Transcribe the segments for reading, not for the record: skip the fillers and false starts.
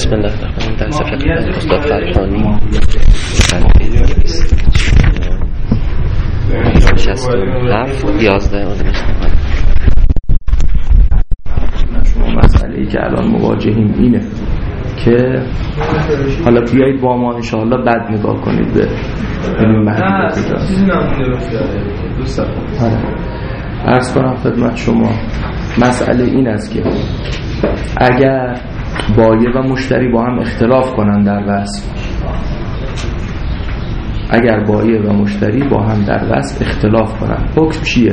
بسم الله الرحمن الرحیم. درس فقه استاد فرخانی 11 شما مسئله‌ای که الان مواجهیم اینه که حالا بیایید با ما انشاءالله بعد نگاه کنید به علم مهدی عرض کنم خدمت شما. مسئله این است که اگر بایع و مشتری با هم اختلاف کنن در وصف، اگر بایع و مشتری با هم در وصف اختلاف کنن، حکم چیه؟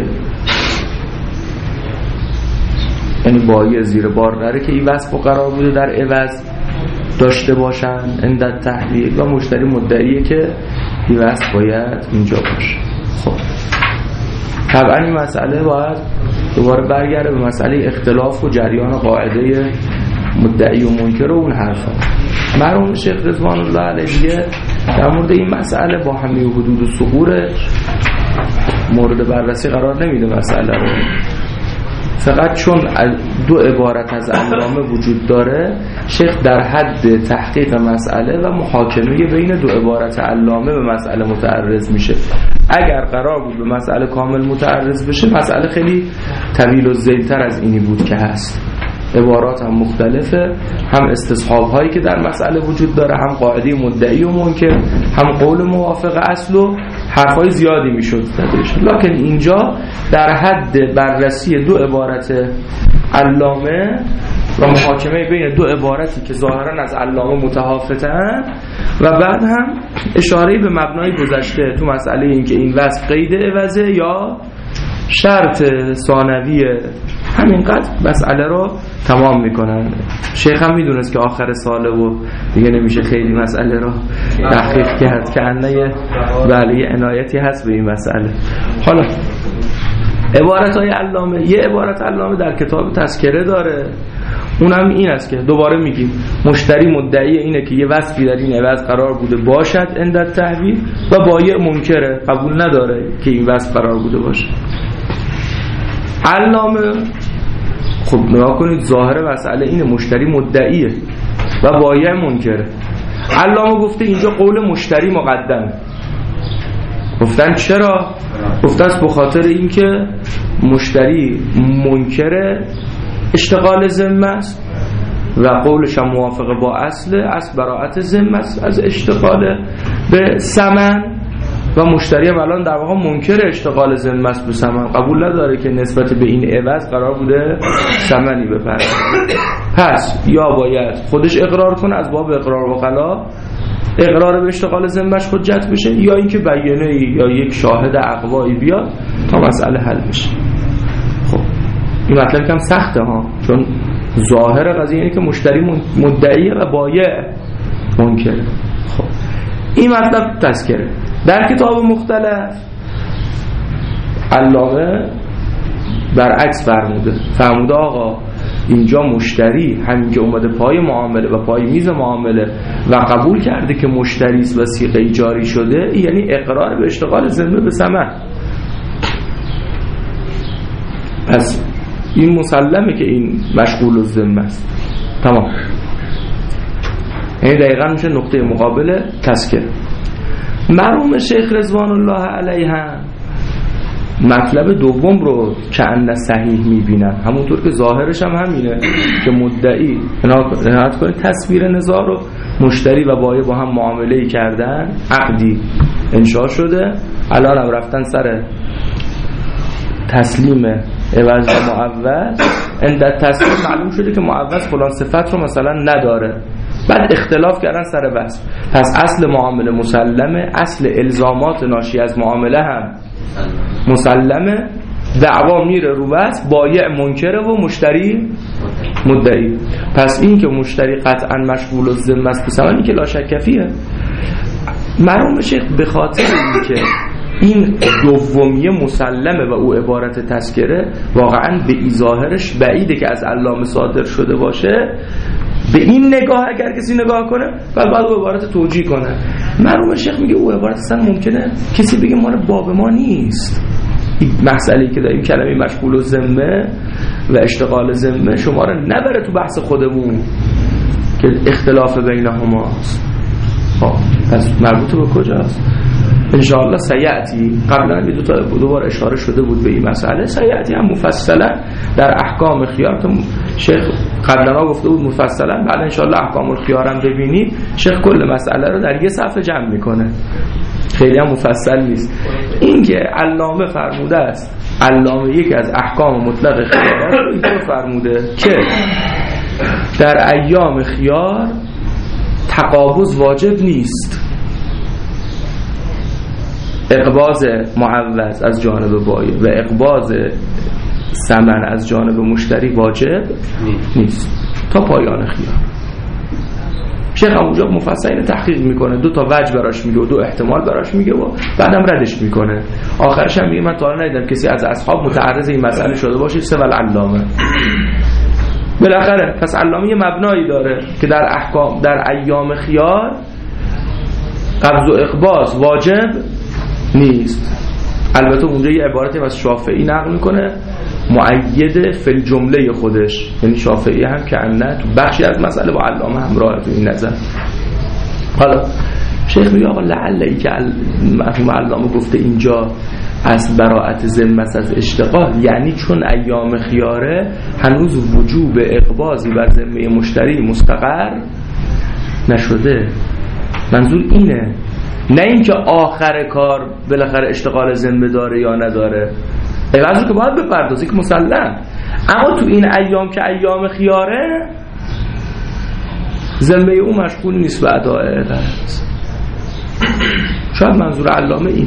یعنی بایع زیر بار نره که این وصف قرار بوده در عوض داشته باشن عند تحلیل، و مشتری مدعیه که این وصف باید اینجا باشه. خب طبعا این مسئله باید دوباره برگرده به مسئله اختلاف و جریان قاعده مدعی و منکر و اون حرفا. مرحوم شیخ رضوان الله علیه در مورد این مسئله با همه حدود و ثغور مورد بررسی قرار نمیده مسئله رو، فقط چون دو عبارت از علامه وجود داره شیخ در حد تحقیق مسئله و محاکمه بین دو عبارت علامه به مسئله متعرض میشه. اگر قرار بود به مسئله کامل متعرض بشه مسئله خیلی طویل و ذیل‌تر از اینی بود که هست. عبارات هم مختلفه، هم استصحاب هایی که در مسئله وجود داره، هم قاعده مدعی و منکر، هم قول موافق اصل و حرفای زیادی میشد زدهش. لکن اینجا در حد بررسی دو عبارت علامه و محاکمه بین دو عبارتی که ظاهرا از علامه متحافتن و بعد هم اشاره به مبنای گذشته تو مسئله این که این وصف قید عوضه یا شرط ثانویه، همینقدر مسئله رو تمام میکنن. شیخ هم میدونست که آخر ساله و دیگه نمیشه خیلی مسئله رو تحقیق کرد که انه بله عنایتی هست به این مسئله. حالا عبارت های علامه، یه عبارت علامه در کتاب تذکره داره، اونم این است که دوباره میگیم مشتری مدعی اینه که یه وصفی در این عوض قرار بوده باشد عند التحویل و بایع منکره، قبول نداره که این وصف قرار بوده باشه. علامه خب نگاه کنید ظاهر مسئله اینه مشتری مدعیه و بایع منکره. علامه گفته اینجا قول مشتری مقدمه. گفتن چرا؟ گفتن به خاطر اینکه مشتری منکره اشتغال ذمه است و قولش هم موافقه با اصل براءت ذمه است از اشتغال به ثمن، و مشتری هم الان در واقع منکر اشتغال ذمه است به ثمن، قبول نداره که نسبت به این عوض قرار بوده ثمنی بپردازه. پس یا باید خودش اقرار کنه از باب اقرار و غلا، اقرار به اشتغال ذمه‌اش حجت بشه، یا اینکه بیانه یا یک شاهد اقوایی بیاد تا مسئله حل بشه. خب این مطلب کم سخته ها، چون ظاهر قضیه اینه که مشتری مدعیه و بایع منکر. خب این مطلب تذکره. در کتاب مختلف علامه برعکس فرموده آقا اینجا مشتری همین که اومده پای معامله و پای میز معامله و قبول کرده که مشتری است و صیغه جاری شده، یعنی اقرار به اشتغال ذمه به ثمن. پس این مسلمه که این مشغول الذمه است. تمام. یعنی دقیقاً میشه نقطه مقابل تذکره. مرحوم شیخ رضوان الله علیه هم مطلب دوم رو که ان صحیح میبینن، همونطور که ظاهرش هم همینه که مدعی عنایت کنید تصویر نزاع رو مشتری و بایع با هم معامله‌ای کردن، عقدی انشاء شده، الان هم رفتن سر تسلیم عوض و معوض، عند تسلیم معلوم شده که معوض فلان صفت رو مثلا نداره، بعد اختلاف کردن سر وصف. پس اصل معامله مسلمه، اصل الزامات ناشی از معامله هم مسلمه، دعوا میره رو وصف، بایع منکره و مشتری مدعی. پس این که مشتری قطعا مشغول الذمه است به ثمنی که لا شک فیه. مرحوم شیخ به خاطر اینکه این دومیه مسلمه و او عبارت تذکره واقعا به ظاهرش بعیده که از علامه صادر شده باشه، به این نگاه اگر کسی نگاه کنه بعد او عبارت توجیه کنه. مرحوم شیخ میگه او عبارت اصلا ممکنه کسی بگه مال باب ما نیست، این مسئله‌ای که داریم کلمه مشغول الذمه و اشتغال ذمه شما رو نبره تو بحث خودمون که اختلاف بینهماست. پس مربوط به کجاست؟ انشاءالله سیعتی، قبلا دو بار اشاره شده بود به این مسئله، سیعتی هم مفصلا در احکام خیار که شیخ قبلا گفته بود مفصلا، بعد انشاءالله احکام الخیار هم ببینید شیخ کل مسئله رو در یه صفحه جمع میکنه، خیلی هم مفصل نیست. این که علامه فرموده است، علامه یکی از احکام مطلق خیار رو اینطور فرموده که در ایام خیار تقابض واجب نیست، اقباض معوض از جانب بایع و اقباض ثمن از جانب مشتری واجب نیست تا پایان خیار. شیخ اونجا مفصل اینو تحقیق میکنه، دو تا وجه براش میگه و دو احتمال براش میگه و بعدم ردش میکنه. آخرش هم میگه من تا الان ندیدم کسی از اصحاب متعرض این مسئله شده باشه سوى العلامه. بالاخره پس علامه یه مبنایی داره که در احکام در ایام خیار قبض و اقباض واجب نیست. البته اونجا یه عبارتی از شافعی نقل میکنه مؤید فی الجمله خودش، یعنی شافعی هم که انه تو بخشی از مسئله با علامه همراه تو این نظر. حالا شیخ میگه آقا لعلی که مرحوم علامه گفته اینجا از براءت ذمه از اشتغال، یعنی چون ایام خیاره هنوز وجوب اقباضی بر ذمه مشتری مستقر نشده. منظور اینه، نه اینکه آخر کار بالاخره اشتغال ذمه داره یا نداره، عوضی که باید بپردازی که مسلم، اما تو این ایام که ایام خیاره ذمه او مشغول نیست به اداء قرض. شاید منظور علامه اینه.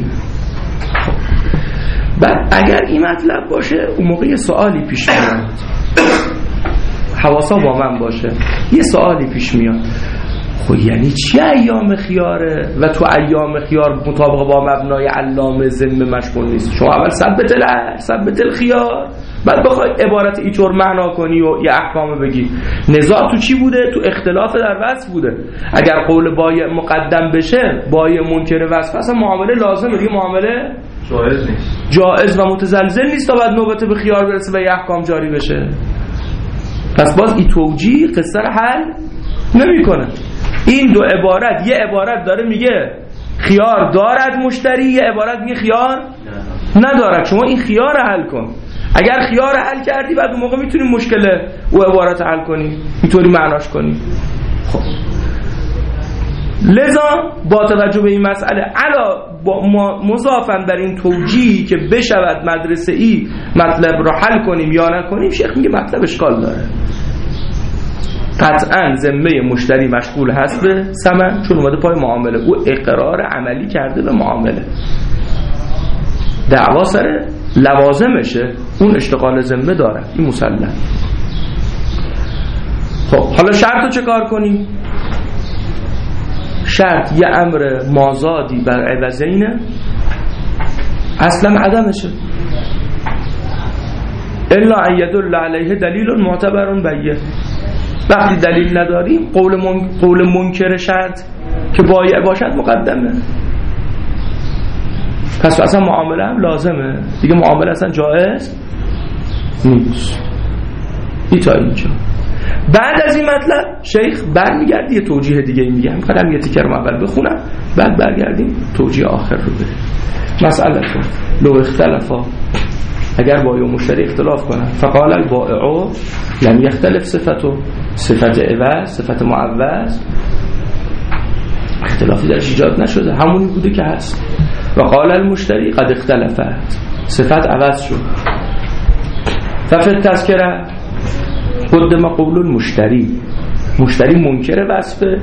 بعد اگر این مطلب باشه اون موقع یه سوالی پیش میاد، حواسا با من باشه، یه سوالی پیش میاد، خب یعنی چی ایام خیاره و تو ایام خیار مطابق با مبنای علامه ذمه مشغول نیست؟ شما اول ثبت الخیار، بعد بخوای عبارت اینطور معنا کنی و یه احکام بگی. نزاع تو چی بوده؟ تو اختلاف در وصف بوده. اگر قول بایع مقدم بشه، بایع منکر وصف اصلا معامله لازمه دیگه، معامله جایز نیست، جایز و متزلزل نیست تا بعد نوبت به خیار برسه و یه احکام جاری بشه. پس باز این توجیه قصه رو حل نمی‌کنه. این دو عبارت، یه عبارت داره میگه خیار دارد مشتری، یه عبارت میگه خیار ندارد. شما این خیار رو حل کن. اگر خیار رو حل کردی بعد اون موقع میتونی مشکل او عبارت حل کنی، اینطوری معناش کنی. خب لذا با توجه به این مسئله مضافاً بر این توجیهی که بشود مدرسه ای مطلب رو حل کنیم یا نکنیم، شیخ میگه مطلب اشکال داره. قطعاً ذمه مشتری مشغول هست به ثمن، چون اومده پای معامله، او اقرار عملی کرده به معامله، دعوا سر لوازمشه، اون اشتغال ذمه داره، این مسلم. خب حالا شرط رو چه کار کنیم؟ شرط یه امر مازادی بر عوضینه، اصلا عدمشه، الا ان يدل علیه دلیل معتبر بیه. وقتی دلیل نداریم قول منکر شرط که بایع باشد مقدمه، پس اصلا معامله هم لازمه دیگه، معامله اصلا جایز نیست. این تا اینجا. بعد از این مطلب شیخ برمیگرد یه توجیه دیگه میگه، میخوام یه تیکر رو اول بخونم بعد برگردیم توجیه آخر رو بریم. مسئله لو اختلافا، اگر بایع و مشتری اختلاف کنن، فقال البائع لم يختلف صفته، صفت عوض، صفت معوض اختلافی درش ایجاد نشده، همونی بوده که هست. و قال المشتری قد اختلفت، صفت عوض شد. ففي التذکره قدم قول المشتری، مشتری منکر وصفه،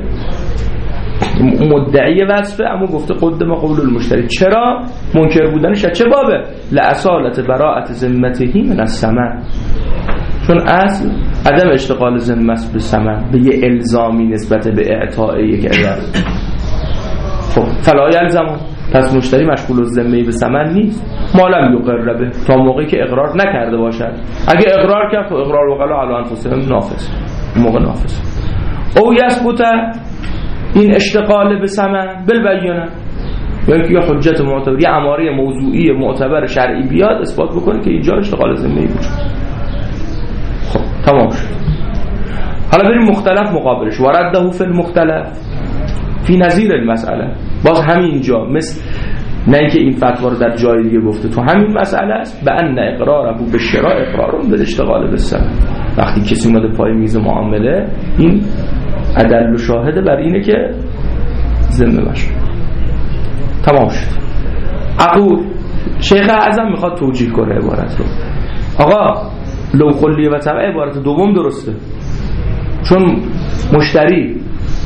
مدعی وصفه، اما گفته قدم قول المشتری. چرا منکر بودنش؟ چه بابه؟ لأصالت براءت ذمته من الثمن، چون اصل عدم اشتغال ذمه است به ثمن، به یه الزامی نسبت به اعطاء یک عوض. خب فلا یلزم، پس مشتری مشغول الذمه به ثمن نیست ما لم یقر به، تا موقعی که اقرار نکرده باشد. اگه اقرار کرد خب اقرار وقلا علی انفسهم نافذ، موقع نافذ. او یثبت این اشتغال به ثمن بالبینه، یعنی که حجت معتبر، یه اماره موضوعی معتبر شرعی بیاد اثبات بکنه که اینجا اشتغال ذمه بود. خب تمام شد. حالا بریم مختلف مقابلش، ورده فی المختلف فی نظیر المسئله. باز همینجا مثل نه اینکه این فتوا رو در جای دیگه گفته، تو همین مسئله است، به ان اقراره به شراء اقرارون به اشتغال بالثمن. وقتی کسی اومده پای میز معامله، این ادل و شاهده بر اینه که ذمه مشروع. تمام شد. اقول شیخ اعظم میخواد توجیه کنه عبارت رو. آقا لو خلیه و تبع عبارت دوم درسته، چون مشتری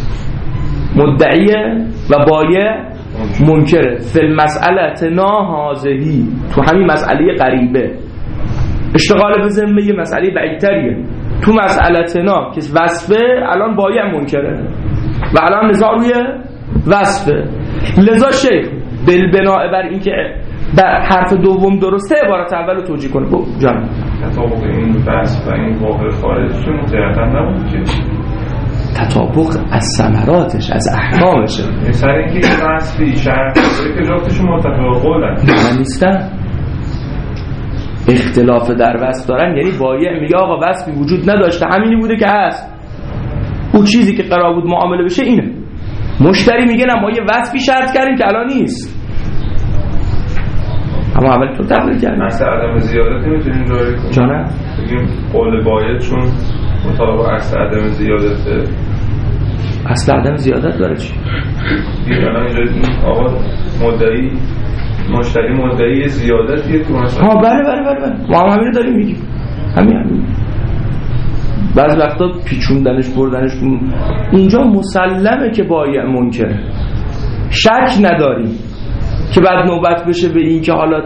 مدعیه و بایع منکره. فی المسئله ناهازهی، تو همین مسئله قریبه. اشتغال به ذمه یه مسئله بعیدتریه. تو مسئله نا که وصفه، الان بایع منکره و الان نزاع روی وصفه. لذا شیخ بالبناء بر این که در حرف دوم درسته، عبارت اول رو توجیه کنه. جان تطابق این وصف و این واقع خارجشون متعارف نبود که تطابق از ثمراتش، از احکامشه. سر اینکه این وصفی شرط داره که جفتشون متفق قولن نیستن، اختلاف در وصف دارن. یعنی بایع میگه آقا وصفی وجود نداشته، همینی بوده که هست، اون چیزی که قرار بود معامله بشه اینه. مشتری میگه نه ما یه وصفی شرط کردیم که الان نیست، اما اول تو تقلیل کردیم. مثلا عدم زیادت نمیتونیم جاری کنیم. جانم بگیم قول بایع چون مطابق اصل عدم زیادته. اصل عدم زیادت داره چی؟ الان اینجا آقا مدعی مشتری مدعی زیادتیه تو مثلا. بله ما هم همین رو داریم میگیم. همین بعض وقتا پیچوندنش بردنش اونجا مسلمه که بایع منکره، شک نداریم که بعد نوبت بشه به این که حالا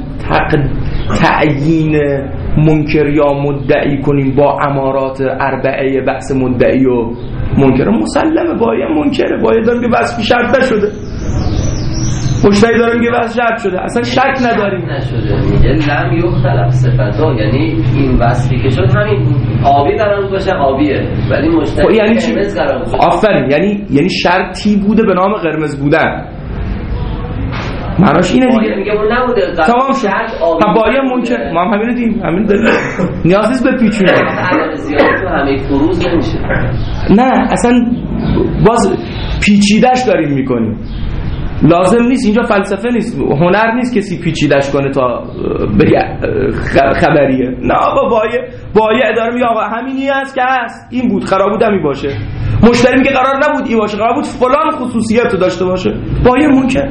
تعیین منکر یا مدعی کنیم با امارات اربعه بحث مدعی و منکر. مسلمه بایع منکره، بایع داریم که وصفی شرط نشده، مشتری داریم که وصف شرط شده، اصلا شک نداریم. نشده میگه لم یختلف صفتا، یعنی این وصفی که شد همین آبی قرار باشه آبیه، ولی مشتری یعنی قرمز قرار باشه. آفرین، یعنی شرطی بوده به نام قرمز بودن. معناش اینه دیگه. میگه اون نبوده. تمام شد. بایع منکر، ما هم همین دیدیم، همین داریم. نیاز نیست به پیچونه. عدم زیادت تو همه فروض نمیشه. نه اصلا باز پیچیدش داریم میکنیم. لازم نیست، اینجا فلسفه نیست، هنر نیست کسی پیچیدش کنه تا بگه خبریه. نه آقا بایع داره میگه آقا همینی هست که هست، این بود قرار بود همین باشه. مشتری میگه قرار نبود این باشه، قرار بود فلان خصوصیت رو داشته باشه. بایع منکر.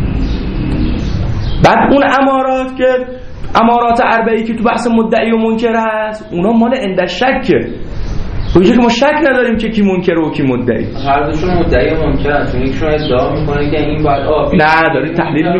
بعد اون امارات که امارات اربعی که تو بحث مدعی و منکر هست، اونا مال عند شکه. اونجا که ما شک نداریم که کی منکر و کی مدعی. هر دوشون مدعی و منکر، چون یکشون ادعا میکنه که این باید آبی. نه داری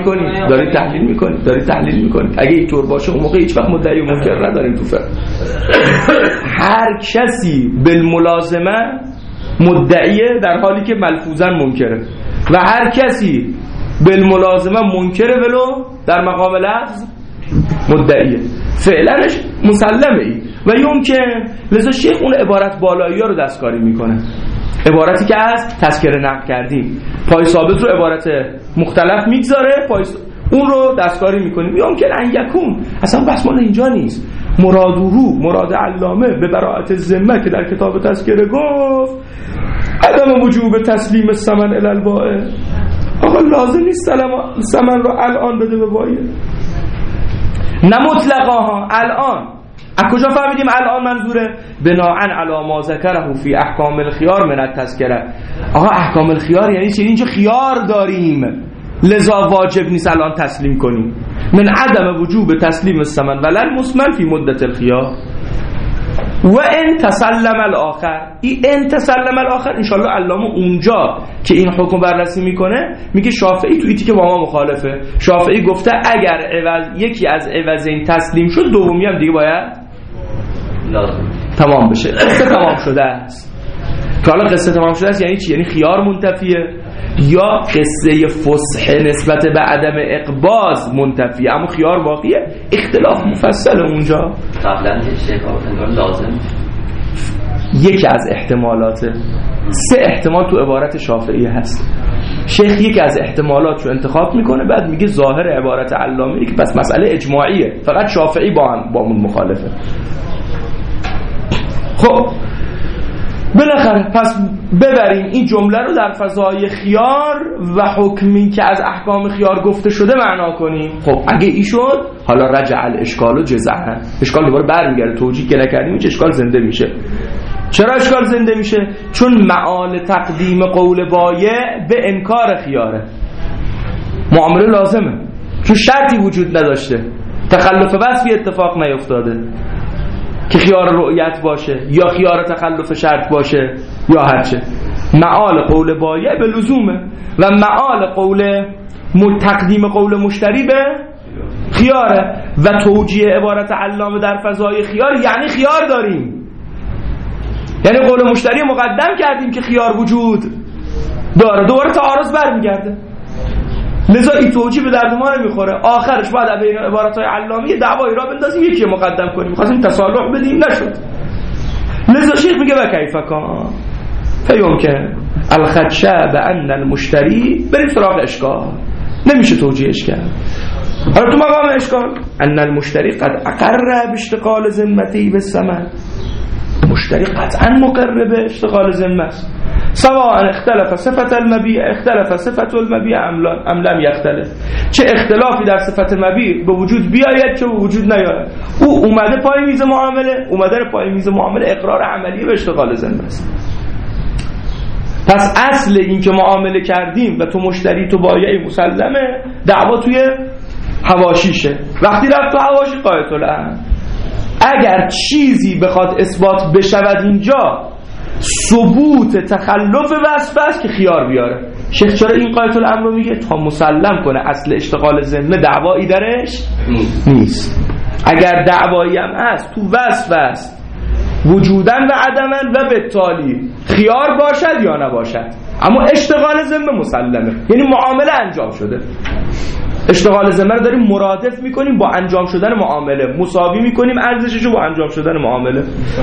تحلیل میکنی. اگه اینطور باشه اون موقع هیچ وقت مدعی و منکر نداریم تو فقه. هر کسی بالملازمه مدعیه در حالی که ملفوظا منکره، و هر کسی بالملازمه منکره ولو در مقام لفظ مدعیه. فعلنش مسلمه ای و یمکن. لذا شیخ اون عبارت بالایی ها رو دستکاری میکنه، عبارتی که از تذکره نقل کردیم پای ثابت رو عبارت مختلف میگذاره، اون رو دستکاری میکنیم. یمکن ان یکون، اصلا بحث مال اینجا نیست. مراد علامه به براءت ذمه که در کتاب تذکره گفت عدم وجوب تسلیم الثمن الی البائع. آقا لازم نیست ثمن رو الان بده به بایع، نه مطلقاها. الان از کجا فهمیدیم الان منظوره؟ بناءً علی ما ذکره فی احکام الخیار من التذکره. آقا احکام الخیار یعنی چی؟ اینجا خیار داریم، لذا واجب نیست الان تسلیم کنیم. من عدم وجوب تسلیم الثمن ولل مسمن فی مدت الخیار. و ان تسلم الاخر، این تسلم الاخر انشالله علامه اونجا که این حکم بررسی میکنه میگه شافعی تو ایتی که با ما مخالفه. شافعی گفته اگر یکی از عوضین تسلیم شد دومی هم دیگه باید لازم تمام بشه. قصه تمام شده است. که حالا قصه تمام شده است یعنی چی؟ یعنی خیار منتفیه یا قصه فسح نسبت به عدم اقباض منتفیه، اما خیار باقیه. اختلاف مفصل اونجا. قبلا انگار لازم یکی از احتمالات، 3 احتمال تو عبارت شافعی هست. شیخ یکی از احتمالات رو انتخاب میکنه، بعد میگه ظاهر عبارت علامه که پس مسئله اجماعیه، فقط شافعی با اون مخالفه. خب بالاخره پس ببریم این جمله رو در فضای خیار و حکمی که از احکام خیار گفته شده معنا کنیم. خب اگه ای شد حالا رجع الاشکال و جزعا، اشکال دوباره برمیگرده، توجیه که نکردیم هیچ اشکال زنده میشه. چرا اشکال زنده میشه؟ چون معال تقدیم قول بایع به انکار خیاره، معامله لازمه چون شرطی وجود نداشته، تخلف وصفی اتفاق نیفتاده که خیار رؤیت باشه یا خیار تخلف شرط باشه یا هرچه. معال قول بایع به لزومه و معال قول تقدیم قول مشتری به خیاره و توجیه عبارت علامه در فضای خیار یعنی خیار داریم، یعنی قول مشتری مقدم کردیم که خیار وجود داره، دوباره تعارض برمیگرده. لذا این توجیه به درد ما نمیخوره، آخرش باید بین عبارت‌های علامه دعوایی را بندازیم یکی مقدم کنیم، می‌خواستیم تصالح بدیم نشد. لذا شیخ میگه و کیف کان فیمکن الخدشه بان المشتری، بریم سراغ اشکال، نمیشه توجیهش کرد. حالا تو مقام اشکال ان المشتری قد اقر باشتغال ذمتی بالثمن، مشتری قطعا مقر به اشتغال ذمه است، سواء اختلف صفت المبیع اختلف صفت المبیع ام لم یختلف، چه اختلافی در صفت مبیع به وجود بیاید چه به وجود نیاید، او اومده پای میز معامله، اومده پای میز معامله اقرار عملی به اشتغال ذمه است. پس اصل این که معامله کردیم و تو مشتری تو بایع مسلمه، دعوا توی حواشیشه، وقتی رفت تو حواشی قایت الامر. اگر چیزی بخواد اثبات بشود اینجا ثبوت تخلف وصف است که خیار بیاره. شیخ چرا این قایت الامر رو میگه؟ تا مسلم کنه اصل اشتغال ذمه دعوایی درش نیست. اگر دعوایی هم هست تو وصف است وجودن و عدمن و بالتالی خیار باشد یا نباشد، اما اشتغال ذمه مسلمه، یعنی معامله انجام شده. اشتغال ذمه رو داریم مرادف میکنیم با انجام شدن معامله، مساوی میکنیم ارزشش رو با انجام شدن معامله.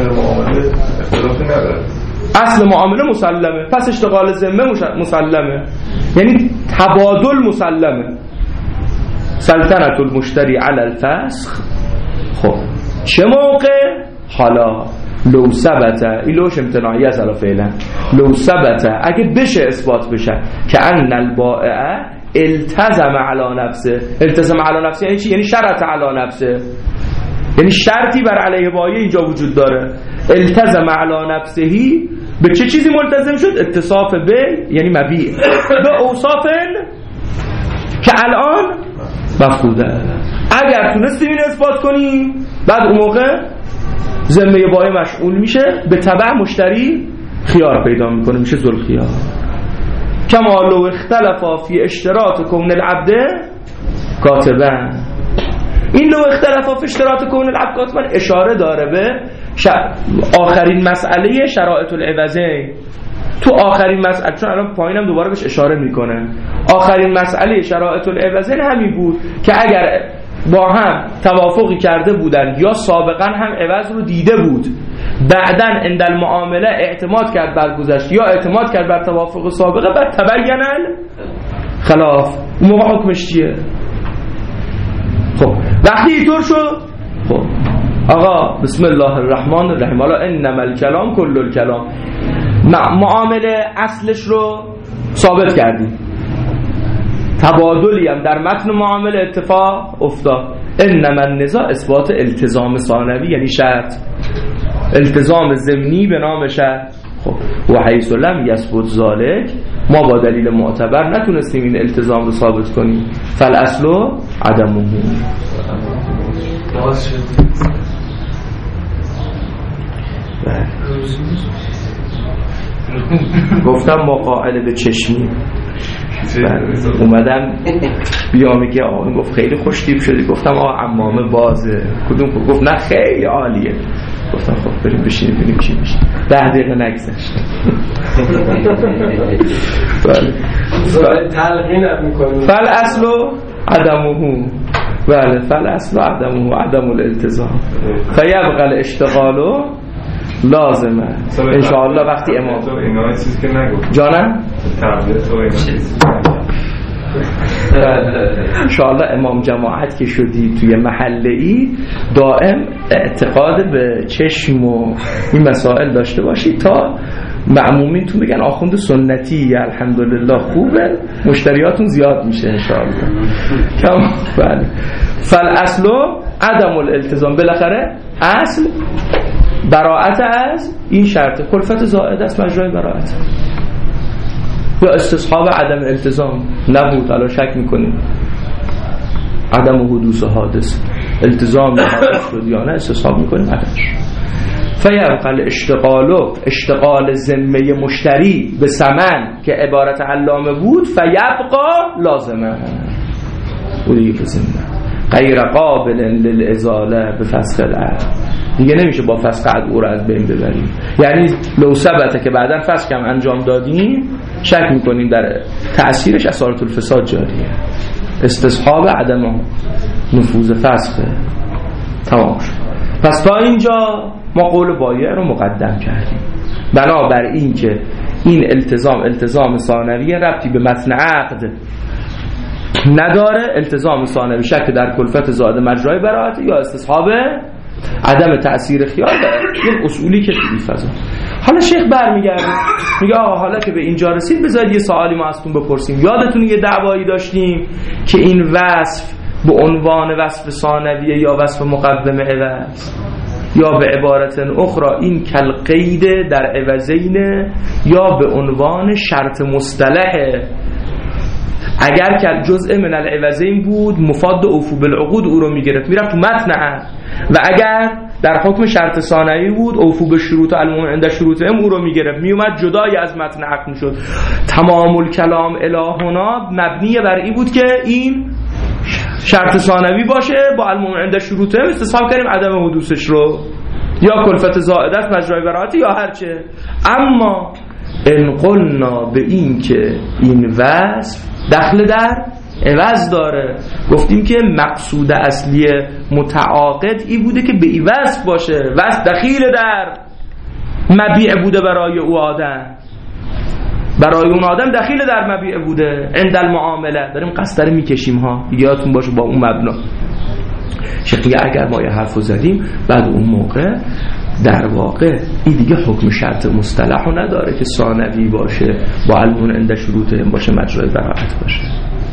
اصل معامله مسلمه، پس اشتغال ذمه مسلمه، یعنی تبادل مسلمه. سلطنت المشتری علی الفسخ. خب چه موقع؟ حالا لو ثبت، این لوش امتناعی از علا فعلا، لو ثبت اگه بشه اثبات بشه که ان البائع التزم علی نفسه. التزم علی نفسه یعنی چی؟ یعنی شرط علی نفسه، یعنی شرطی بر علیه بایع اینجا وجود داره. التزم علی نفسهی به چه چیزی ملتزم شد؟ اتصاف به یعنی مبیع به اوصاف که الان مفقوده. اگر تونستیم این اثبات کنیم بعد اون موقع ذمه بایع مشغول میشه، به تبع مشتری خیار پیدا میکنه، میشه ذوالخیار. کما لو اختلفا فی اشتراط کون العبد کاتبا. این لو اختلفا فی اشتراط کون العبد کاتبا اشاره داره به آخرین مسئله شرائط العوضین. تو آخرین مسئله، چون الان پایینم دوباره بهش اشاره میکنه، آخرین مسئله شرائط العوضین همین بود که اگر با هم توافقی کرده بودن یا سابقا هم عوض رو دیده بود، بعداً عند المعامله اعتماد کرد بر گذشت یا اعتماد کرد بر توافق سابقه، بعد تبین خلاف، اون موقع حکمش چیه؟ خب وقتی اینطور شد، خب آقا بسم الله الرحمن الرحیم، حالا انما الکلام کل الکلام، معامله اصلش رو ثابت کردیم، تبادلی هم در متن معامله اتفاق افتاد. انما النزاع اثبات التزام ثانوی یعنی شرط، التزام ضمنی به نام شرط. خب و حیث لم یثبت ذالک، ما با دلیل معتبر نتونستیم این التزام رو ثابت کنیم، فالاصل عدمه. گفتم ما قائل به چشمی اومدم بیا میگه آقا این گفت خیلی خوش تیپ شدی، گفتم آقا عمامه بازه، کدوم؟ گفت نه خیلی عالیه. گفتم خب بریم بشینیم ببینیم چی میشه. 10 دقیقه نگذشت. بله تلقین میکنیم فل اصل عدمه. بله فل اصل عدمه عدم الالتزام فیبقى الاشتغال لازمه انشاءالله. وقتی امام اینا چیزی که نگفت جانم تعبیر تو اینا انشاءالله امام جماعت که شدی توی محله ای دائم اعتقاد به چشم و این مسائل داشته باشی تا معمومین تو بگن آخوند سنتی الحمدلله خوبه، مشتریاتون زیاد میشه انشاءالله. بله. فالاصل عدم الالتزام، بالاخره اصل براءت از این شرط، کلفت زائد است مجرای براءت، یا استصحاب عدم التزام نبود، الان شک میکنیم عدم حدوث حادث التزام حادث شد یا نه، استصحاب میکنیم عدمش. فیبقى اشتغال ذمه مشتری به ثمن که عبارت علامه بود، فیبقى لازمه بودی که ذمه غیر قابل للازاله به فسخ العقد، دیگه نمیشه با فسخ عقد او را از بین ببریم. یعنی لو ثبته که بعدا فسخ هم انجام دادیم، شک میکنیم در تأثیرش اثارت الفساد جاریه، استصحاب عدم نفوذ فسخ. تمام شد. پس تا اینجا ما قول بایع رو مقدم کردیم، بنابر این که این التزام ثانوی ربطی به متن عقد نداره، التزام ثانوی شک در کلفت زائد مجرای براءت یا استصحاب عدم تأثیر خیال، این اصولی که توی فضا. حالا شیخ برمیگرده میگه آقا حالا که به اینجا رسید بذارید یه سوالی ما ازتون بپرسیم. یادتون یه دعوایی داشتیم که این وصف به عنوان وصف ثانویه یا وصف مقدم عوض، یا به عبارت اخرى این کالقید در عوضین، یا به عنوان شرط مصطلحه. اگر که جزء من العوضین بود مفاد اوفو بالعقود او رو میگرفت میرفت تو متن عقد، و اگر در حکم شرط ثانوی بود اوفو به شروط المومن عند شروطهم او رو میگرفت میومد جدای از متن عقد میشد. تمام الکلام الهنا مبنی بر این بود که این شرط ثانوی باشه، با المومن عند شروطهم استصحاب کردیم عدم حدوثش رو، یا کلفت زائد است مجرای براءت یا هرچه. اما ان قلنا به این که این وصف دخل در عوض داره، گفتیم که مقصود اصلی متعاقد این بوده که به این وصف باشه، وصف دخیل در مبیع بوده برای او آدم، برای اون آدم دخیل در مبیع بوده عند المعامله. داریم قصدره میکشیم ها، یادتون باشه با اون مبنا. شیخ میگه اگر ما یه حرفو زدیم بعد اون موقع در واقع این دیگه حکم شرط مصطلحو نداره که ثانوی باشه، با علمون عند شروطهم باشه، مجرای براءت باشه،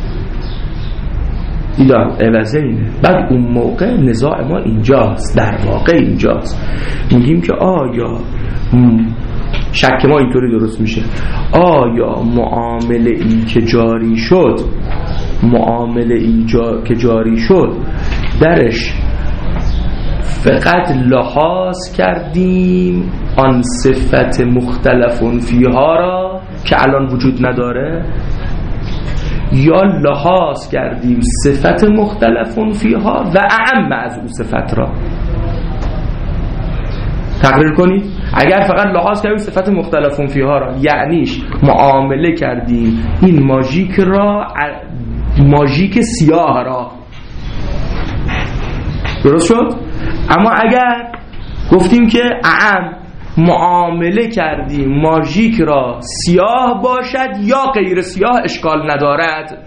این عوضه اینه. بعد اون موقع نزاع ما اینجاست، در واقع اینجاست. میگیم که آیا شک ما اینطوری درست میشه، آیا معامله ای که جاری شد، که جاری شد درش فقط لحاظ کردیم آن صفت مختلفون فیها را که الان وجود نداره، یا لحاظ کردیم صفت مختلفون فیها و اعم از اون صفت را؟ تقریر کنید. اگر فقط لحاظ کردیم صفت مختلفون فیها را، یعنیش معامله کردیم این ماژیک را، ماژیک سیاه را، درست شد؟ اما اگر گفتیم که اعم معامله کردیم ماژیک را سیاه باشد یا غیر سیاه اشکال ندارد،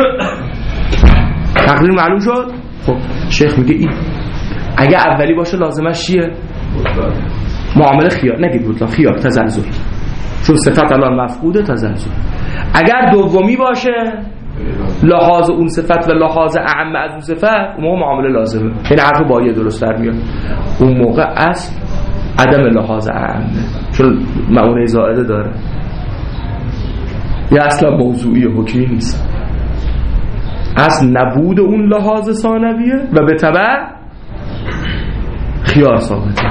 تقریر معلوم شد؟ خب شیخ میگه این اگر اولی باشه لازمش چیه؟ معامله خیار، نگید بطلا، خیار، تزلزل، چون صفت الان مفقوده، تزلزل. اگر دومی باشه لحاظ اون صفت و لحاظ اعم از اون صفت، اون موقع معامله لازمه، این حرف باید درست در میاد. اون موقع اصل عدم لحاظ اعمه، چون معونه زائده داره، یا اصلا موضوعی حکمی نیست، اصل نبود اون لحاظ ثانویه و به تبع خیار ثابته.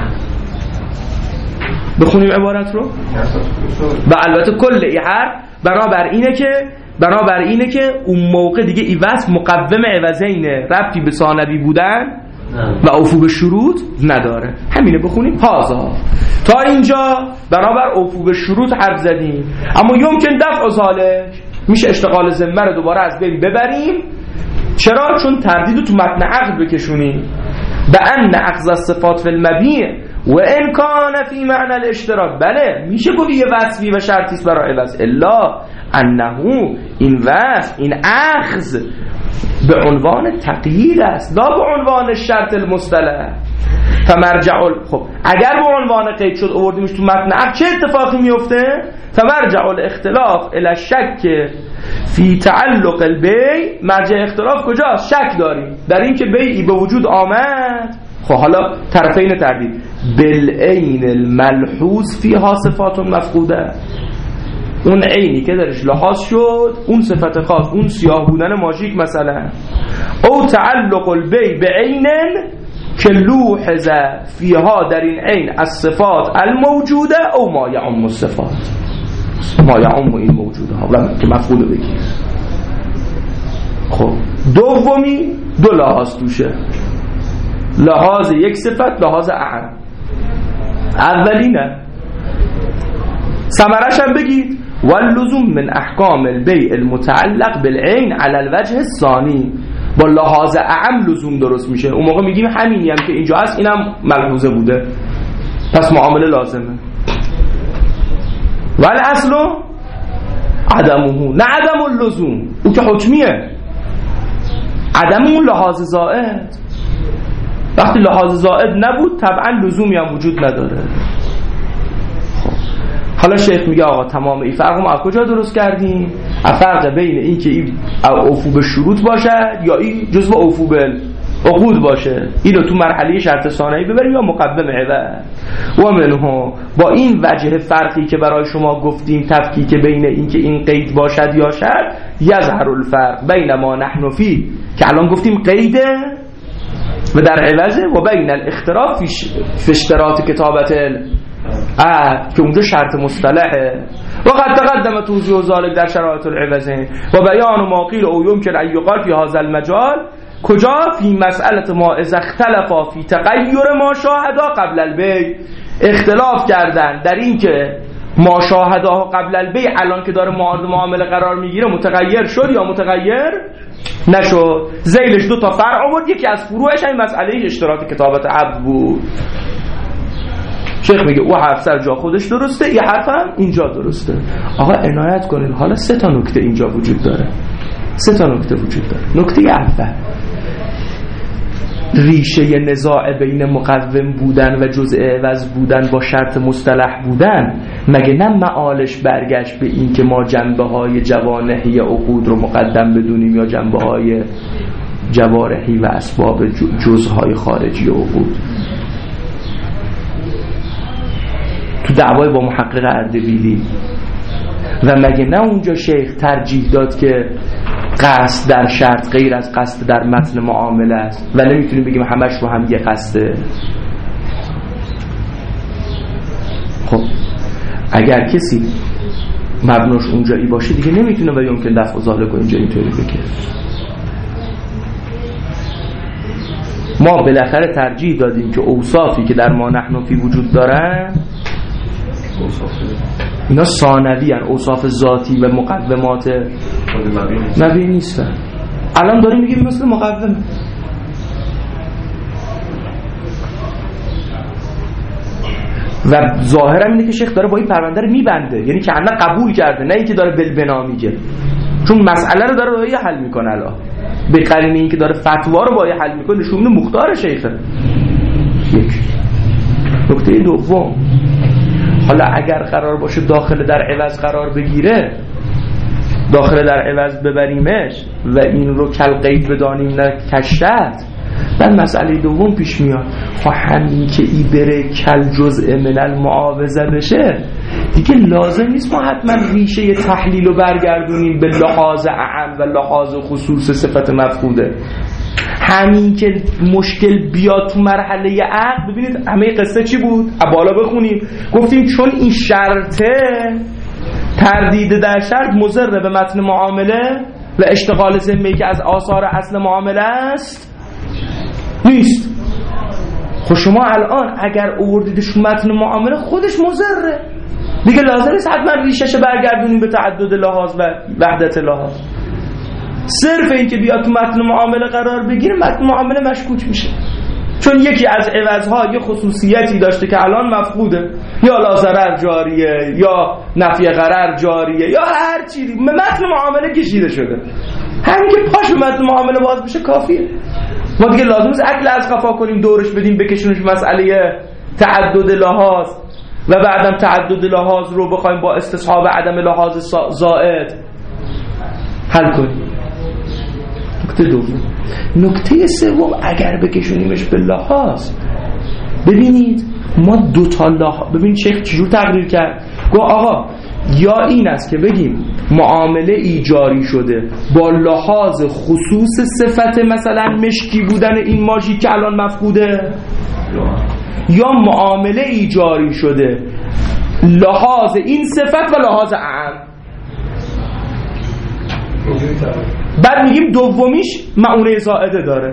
بخونیم عبارت رو. و البته کل این حرف بنابر اینه که اون موقع دیگه این وصف مقوم عوضینه، ربطی به ثانوی بودن و اوفو به شروط نداره. همینه بخونیم. هازا تا اینجا بنابر اوفو به شروط حرف زدیم، اما یمکن دفع ذالک، میشه اشتغال ذمه رو دوباره از بین ببریم. چرا؟ چون تردید رو تو متن عقد بکشونیم. به ان اخذ الصفات فی المبیع و ان کان فی معنی الاشتراک، بله میشه گفت یه وصفی و شرطی است برای عوض، الا انه این وصف، این اخذ به عنوان تغییر است لا به عنوان شرط المصطلح. فمرجع خب اگر به عنوان قید شد آوردیمش تو متن عقد چه اتفاقی میفته؟ فمرجع الاختلاف الی الشک فی تعلق البیع، مرجع اختلاف کجاست؟ شک داریم در این که بیعی به وجود آمد، خب حالا طرفین تردید، بالعین الملحوظ فیها صفات مفقوده، اون عینی که درش لحاظ شد، اون صفت خاص، اون سیاه بودن ماژیک مثلا، او تعلق البیع بعین که لوحظ فیها، در این عین از صفات الموجوده او ما یعم الصفات، ما یعم این موجوده ها که مفقوده بگیر. خب دومی دو لحاظ توشه، لحاظ یک صفت، لحاظ اعم. اولی نه، ثمرش هم بگید واللزوم من احکام البیع المتعلق بالعین علی الوجه الثانی، با لحاظ اعم لزوم درست میشه. اون موقع میگیم همینی هم که اینجا هست اینم ملحوظه بوده، پس معامله لازمه. ولی اصلا عدمه، نه عدم اللزوم، اون که حکمیه، عدم اون لحاظ زائد. وقتی لحاظ زائد نبود طبعا لزومی هم وجود نداره. خب حالا شیخ میگه آقا تمام این فرق ما از کجا درست کردیم؟ فرق بین این که این اوفو به شروط باشد یا این جزء اوفو به عقود باشه، اینو تو مرحله شرط ثانوی ببریم یا مقدم عوض. و منه با این وجه فرقی که برای شما گفتیم، تفکیک بین این که این قید باشد یا شرط، یظهر الفرق بین ما نحن فی که الان گفتیم قیده و در عوضه، و بین الاختراف فی اشتراط کتابت که اونجا شرط مصطلحه. و قد تقدم توضیح ذلك در شرایط العوضین و بیان ما قیل او یمکن ان یقال فی هذا المجال، کجا؟ فی مسئله ما اذا اختلفا فی تغییر ما شاهدا قبل البیع، اختلاف کردن در این که ما شاهدا قبل البیع الان که داره مورد معامله قرار میگیره متغیر شد یا متغیر نشد. ذیلش دو تا فرع آورد، یکی از فروعش این مسئله اشتراط کتابت عبد بود. شیخ میگه او حرف سر جا خودش درسته، این حرف هم اینجا درسته. آقا عنایت کنید، حالا سه تا نکته اینجا وجود داره، سه تا نکته وجود داره. نکته اول، ریشه نزاع بین مقوم بودن و جزء عوض بودن با شرط مصطلح بودن، مگه نه معالش برگشت به این که ما جنبه های جوانحی عقود رو مقدم بدونیم یا جنبه های جوارحی و اسباب جزءهای خارجی عقود؟ تو دعوای با محقق اردبیلی. و مگه نه اونجا شیخ ترجیح داد که قصد در شرط غیر از قصد در متن معامله است و نمیتونیم بگیم همش رو هم یه قصده. خب اگر کسی مبناش اونجایی باشه دیگه نمیتونه و یمکن دفع ذالک اینجا اینطوری بگه. ما بالاخره ترجیح دادیم که اوصافی که در ما نحن فی وجود دارن اینا ثانوی هن، اوصاف ذاتی و مقومات مبنی نیستن. الان داریم میگیم مثل مقومه. و ظاهرم اینه که شیخ داره با این پرونده رو میبنده، یعنی که انا قبول کرده، نه اینکه داره بالبنا میگه، چون مسئله رو داره با یه حل میکنه. الان به قرینه این که داره فتوا رو با یه حل میکنه نشون میده مختار شیخه. یک نکته دوم، حالا اگر قرار باشه داخل در عوض قرار بگیره، داخل در عوض ببریمش و این رو کل قید بدانیم نه کشت، بعد مسئله دوم پیش میاد، خب همین که ای بره کل جزء من المعاوضه بشه دیگه لازم نیست ما حتما ریشه تحلیل رو برگردونیم به لحاظ اعم و لحاظ خصوص صفت مفقوده. همین که مشکل بیاد تو مرحله عقد، ببینید همه قصه چی بود؟ بالا بخونیم، گفتیم چون این شرطه تردید در شرط مضر به متن معامله و اشتغال ذمه‌ای که از آثار اصل معامله است نیست. خب شما الان اگر آوردیدش متن معامله خودش مضره دیگه، لازم نیست حتما ریشش برگردونیم به تعدد لحاظ و وحدت لحاظ. صرف این که بیاد تو متن معامله قرار بگیره متن معامله مشکوک میشه. چون یکی از عوضها یه خصوصیتی داشته که الان مفقوده، یا لا ضرر جاریه یا نفی غرر جاریه یا هر چیزی، متن معامله کشیده شده، همین که پاش متن معامله باز بشه کافیه. ما دیگه لازم نیست عقل از قفا کنیم دورش بدیم بکشونش مسئله تعدد لحاظ و بعدم تعدد لحاظ رو بخوایم با استصحاب عدم لحاظ زائد حل کنیم. نکته دوم. نکته سوم، اگر بکشونیمش به لحاظ، ببینید ما دو تا لحاظ، ببین شیخ چجور تقریر کرد، گفت آقا یا این است که بگیم معامله ایجاری شده با لحاظ خصوص صفت مثلا مشکی بودن این ماژی که الان مفقوده، یا معامله ایجاری شده لحاظ این صفت و لحاظ اعم. بعد میگیم دومیش معونه زائده داره.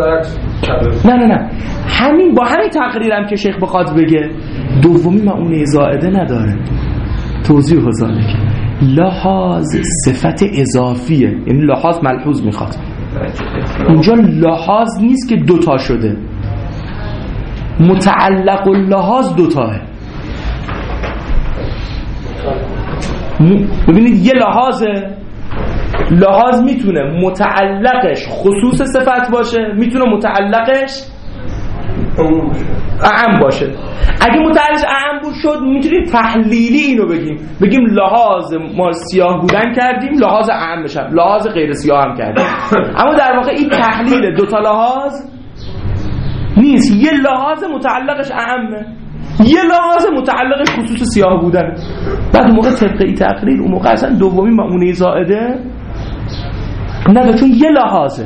نه همین با همین تقریرم که شیخ بخواد بگه دومی معونه زائده نداره. توضیح ذالک لحاظ صفت اضافیه، یعنی لحاظ ملحوظ میخواد. اونجا لحاظ نیست که دوتا شده، متعلق اللحاظ دوتاه. ببینید یه لحاظ میتونه متعلقش خصوص صفت باشه، میتونه متعلقش اعم باشه. اگه متعلقش اعم شد میتونیم تحلیلی اینو بگیم لحاظ ما سیاه بودن کردیم، لحاظ اعم بشه، لحاظ غیر سیاه هم کردیم. اما در واقع این تحلیل دوتا لحاظ نیست، یه لحاظ متعلقش اعمه، یه لحاظ متعلقش خصوص سیاه بودن. بعد موقع طبق این تقریر اون موقع اصلا دومی معونه زائده نه، چون یه لحاظه.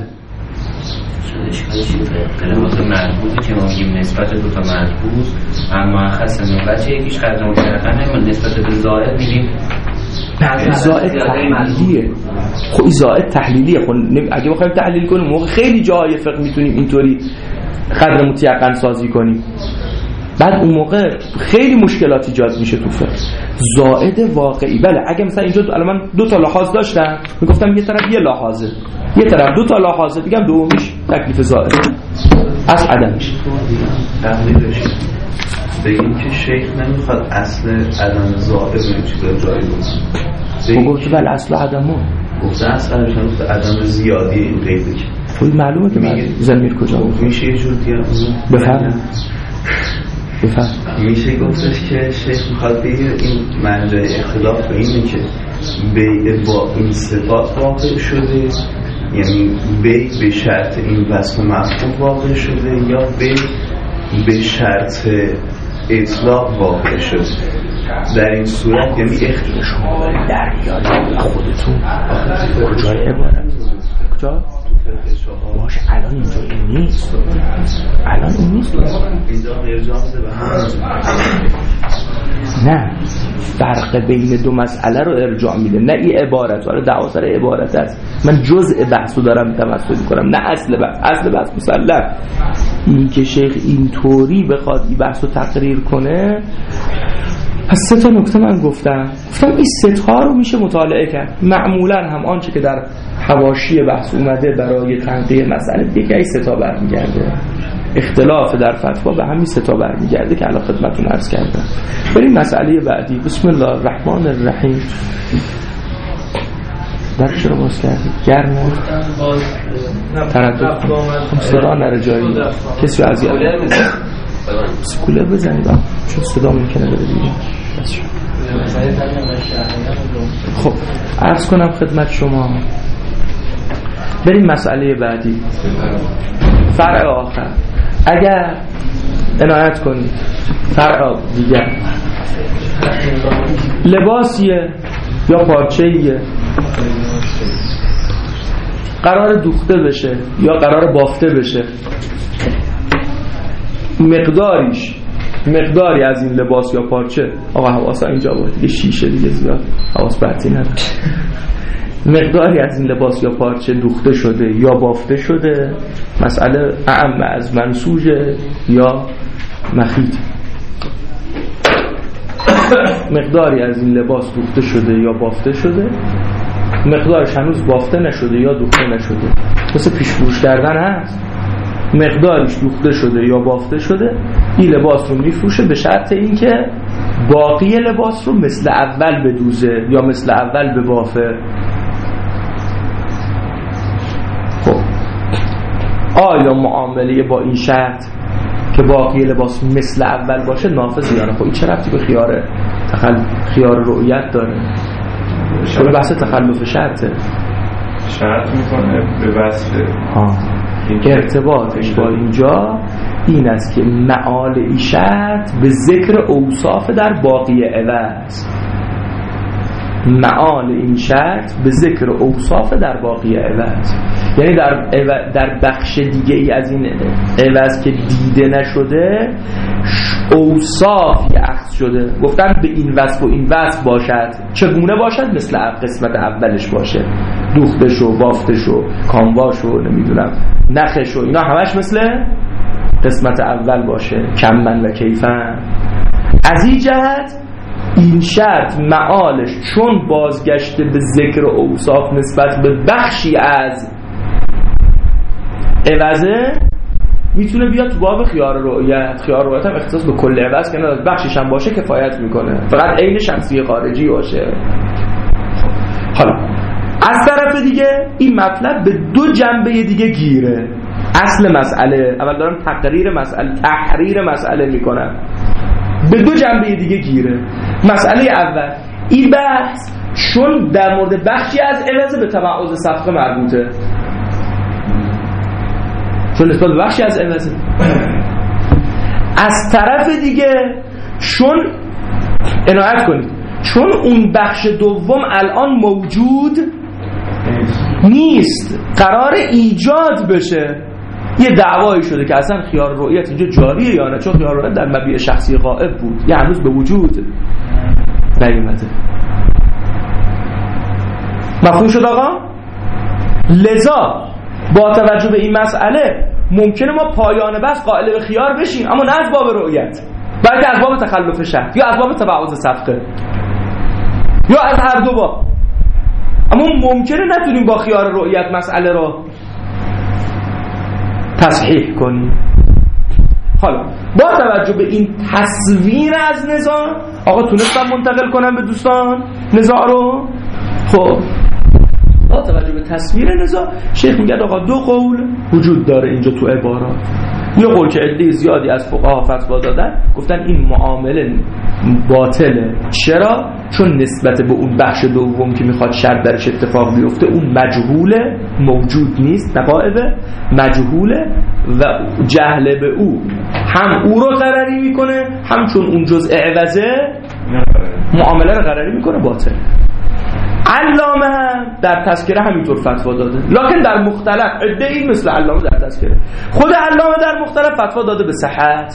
کلمات مربوطی که ما میگیم نسبت دو تا مربوط اما خاصه بچه یکیش قدر مشترکانه، ما نسبت به زائد میگیم زائد تحلیلیه. خب زائد تحلیلیه. خب اگه بخوایم تحلیل کنیم موقع خیلی جاهای فقه میتونیم اینطوری قدر متیقن سازی کنیم، بعد اون موقع خیلی مشکلات ایجاد میشه تو فقه. زائد واقعی، بله اگه مثلا اینجا الان من دو تا لحاظ داشتم، میگفتم یه طرف یه لحاظه، یه طرف دو تا لحاظه، دیگه دومیش تکلیف زائد از عدمش. تحلیلش بگیم که شیخ نمیخواد اصل عدم زائد رو چیزا جایی بکنه. گفت بله اصل عدمو گفته اصلش هم گفته عدم زیادی این قیده که خود معلومه که ضمیر کجا میشه یه جور دیگه بفهم میشه گفتش که شیخ میخواد بگه این منجع اختلاف به اینه که بیع با این صفات واقع شده، یعنی بیع به شرط این وصف مفهوم واقع شده، یا بیع به شرط اطلاق واقع شده. در این صورت یعنی اختلاف شما دارید در میاد خودتون کجای عبارت کجا؟ باشه الان اینجا این نیست، الان این نیست، اینجا ارجاع بده به نه، فرق بین دو مسئله رو ارجاع میده، نه این عبارت ولی دوازر عبارت است. من جزء بحثو دارم تمثل میکنم، نه اصل بحث. اصل بحث مسلم این که شیخ اینطوری بخواد این بحثو تقریر کنه. پس سه تا نکته من گفتم این سه تا رو میشه مطالعه کرد. معمولا هم آنچه که در حواشی بحث اومده برای تنقیح مسئله دیگه این سه تا برمیگرده. اختلاف در فتوا به همین سه تا برمیگرده که الان خدمتتون عرض کردم. بریم مسئله بعدی. بسم الله الرحمن الرحیم. در چرا باز کردید؟ گرمه؟ تردد صدا نره جایی کسی رو اذیت سکوله بزنید چون صدا ممکنه بره دیگه. خب عرض کنم خدمت شما. بریم مسئله بعدی، فرع آخر. اگر عنایت کنید فرع دیگر لباسیه یا پارچه‌ایه قرار دوخته بشه یا قرار بافته بشه، مقداری از این لباس یا پارچه، آقا حواسا اینجا بود دیگه، شیشه دیگه زیاد حواس برتی نداره، مقداری از این لباس یا پارچه دوخته شده یا بافته شده، مسئله اعم از منسوج یا مخیط. مقداری از این لباس دوخته شده یا بافته شده، مقدارش هنوز بافته نشده یا دوخته نشده. مثل پیش فروش کردن هست، مقدارش دوخته شده یا بافته شده، این لباس رو میفروشه به شرط اینکه باقی لباس رو مثل اول بدوزه یا مثل اول ببافه. خب آیا معامله با این شرط که باقی لباس مثل اول باشه نافذ یا نه؟ خب این چه ربطی به خیار رؤیت داره؟ چون بحث تخلف شرطه. شرط میکنه به وصف. ارتباطش با اینجا این است که معال این شرط به ذکر اوصاف در باقی عوض. معال این شرط به ذکر اوصاف در باقی عوض، یعنی در بخش دیگه ای از این عوض که دیده نشده اوصافی اخذ شده، گفتن به این وصف و این وصف باشد. چگونه باشد؟ مثل قسمت اولش باشه، دوختش و بافتش و کامواش و نمیدونم نخش و اینا همش مثل قسمت اول باشه، کمن و کیفن. از این جهت این شرط معالش چون بازگشته به ذکر اوصاف نسبت به بخشی از عوضه میتونه بیاد تو باب خیار رؤیت. خیار رؤیت هم اختصاص به کل عوض که نداره، بخشش هم باشه کفایت میکنه، فقط عین شخصی خارجی باشه. حالا از طرف دیگه این مطلب به دو جنبه دیگه گیره. اصل مسئله، اول دارم تحریر مسئله میکنم، به دو جنبه دیگه گیره. مسئله اول، این بحث چون در مورد بخشی از عوض به تبعض صفقه مربوطه، چون نسبت به بخشی از عوض. از طرف دیگه چون عنایت کنید، چون اون بخش دوم الان موجود نیست، قرار ایجاد بشه. یه دعوایی شده که اصلا خیار رؤیت اینجا جاریه یا نه، چون خیار رؤیت در مبیع شخصی غائب بود، یه هنوز به وجود نیومده. مفهوم شد آقا؟ لذا با توجه به این مسئله ممکنه ما پایان بحث قائل به خیار بشیم، اما نه از باب رؤیت، بلکه از باب تخلف شرط یا از باب تبعض صفقه یا از هر دو باب. اما ممکنه نتونیم با خیار رؤیت مسئله رو تصحیح کنیم. حالا با توجه به این تصویر از نزاع، آقا تونستم منتقل کنم به دوستان نزاع رو. خب با توجه به تصویر نزاع شیخ میگه آقا دو قول وجود داره اینجا تو عبارات. یه قول که عده زیادی از فقها فتوا دادن، گفتن این معامله باطله. چرا؟ چون نسبت به اون بخش دوم که میخواد شرط درش اتفاق بیفته اون مجهوله، موجود نیست، نقائبه مجهوله و جهل به او هم او رو ضرری میکنه، هم چون اون جزء عوضه معامله رو ضرری میکنه باطل. علامه هم در تذکره همینطور فتوا داده، لکن در مختلف عده‌ای مثل علامه در تذکره. خود علامه در مختلف فتوا داده به صحت.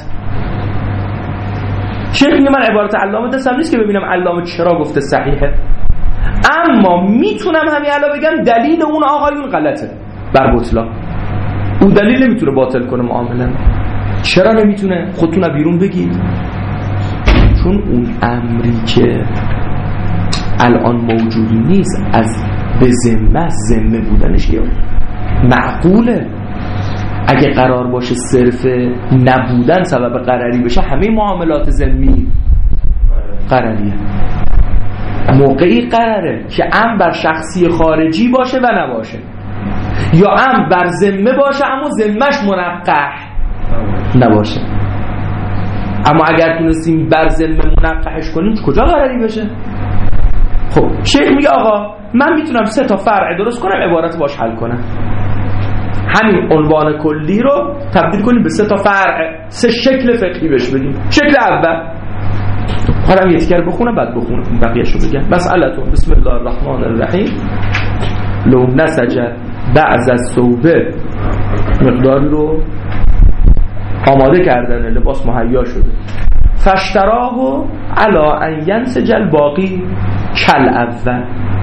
شیخ میگه من عبارت علامه دستم نیست که ببینم علامه چرا گفته صحیحه، اما میتونم همین الان بگم دلیل اون آقایون غلطه بر بطلان. اون دلیل نمیتونه باطل کنه معامله. چرا نمیتونه؟ خودتون بیرون بگید. چون اون امری که الان موجود نیست از به ذمه بودنش که معقوله. اگه قرار باشه صرف نبودن سبب قراری بشه، همه معاملات ذمی قراریه. موقعی قراره که ام بر شخصی خارجی باشه و نباشه، یا ام بر ذمه باشه اما ذمهش منقح نباشه. اما اگر تونستیم بر ذمه منقحش کنیم کجا قراری بشه؟ خب شیخ میگه آقا من میتونم 3 تا فرع درست کنم، عبارت باش حل کنم، همین عنوان کلی رو تبدیل کنیم به 3 تا فرع، 3 شکل فقهی بهش بدیم. شکل اول حالا یه تیکر بخونم بعد بخونم بقیه‌شو بگم. مسئله‌تون بسم الله الرحمن الرحیم. لو نسج بعض الثوبه، مقدار رو آماده کردن لباس مهیا شده، فاشتراه علی ان ینسج الباقی کل اول،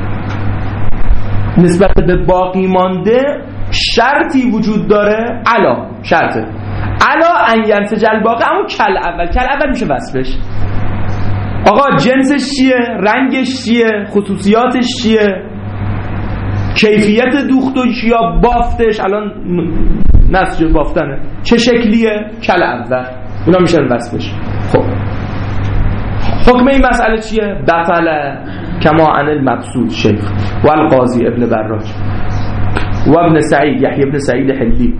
نسبت به باقی مانده شرطی وجود داره، علا شرطه علا ان ینسج الباقی، اما کل اول میشه وصفش. آقا جنسش چیه؟ رنگش چیه؟ خصوصیاتش چیه؟ کیفیت دوختش یا بافتش الان نسج بافتنه. چه شکلیه؟ کل اول. اینا میشن وصفش. خب حکم این مسئله چیه؟ بطل کما عن المقصود شیخ و القاضی ابن براج و ابن سعید یحیی ابن سعید حلی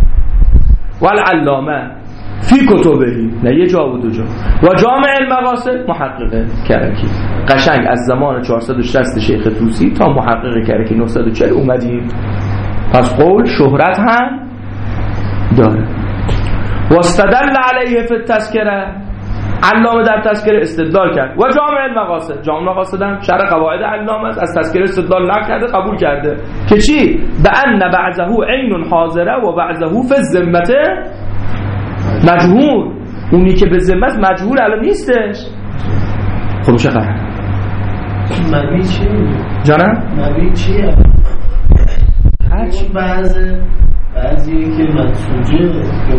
و العلامه فی کتبهی، نه یه جا و دو جا، و جامع المقاصد محقق کرکی. قشنگ از زمان 460 شیخ طوسی تا محقق کرکی 940 اومدیم. پس قول شهرت هم داره. و استدل علیه فی التذکره، علامه در تذکره استدلال کرد. و جامع المقاصد، جامع المقاصد هم شرح قواعد علامه است، از تذکره استدلال نکرده، قبول کرده که چی؟ بأن بعضه عین حاضره و بعضه فی الذمه مجهول. اونی که به ذمت مجهول الان نیستش. خب چه قرار؟ مبی چیه؟ جانم؟ مبی چیه؟ هرچی بعضی که منسوجه یا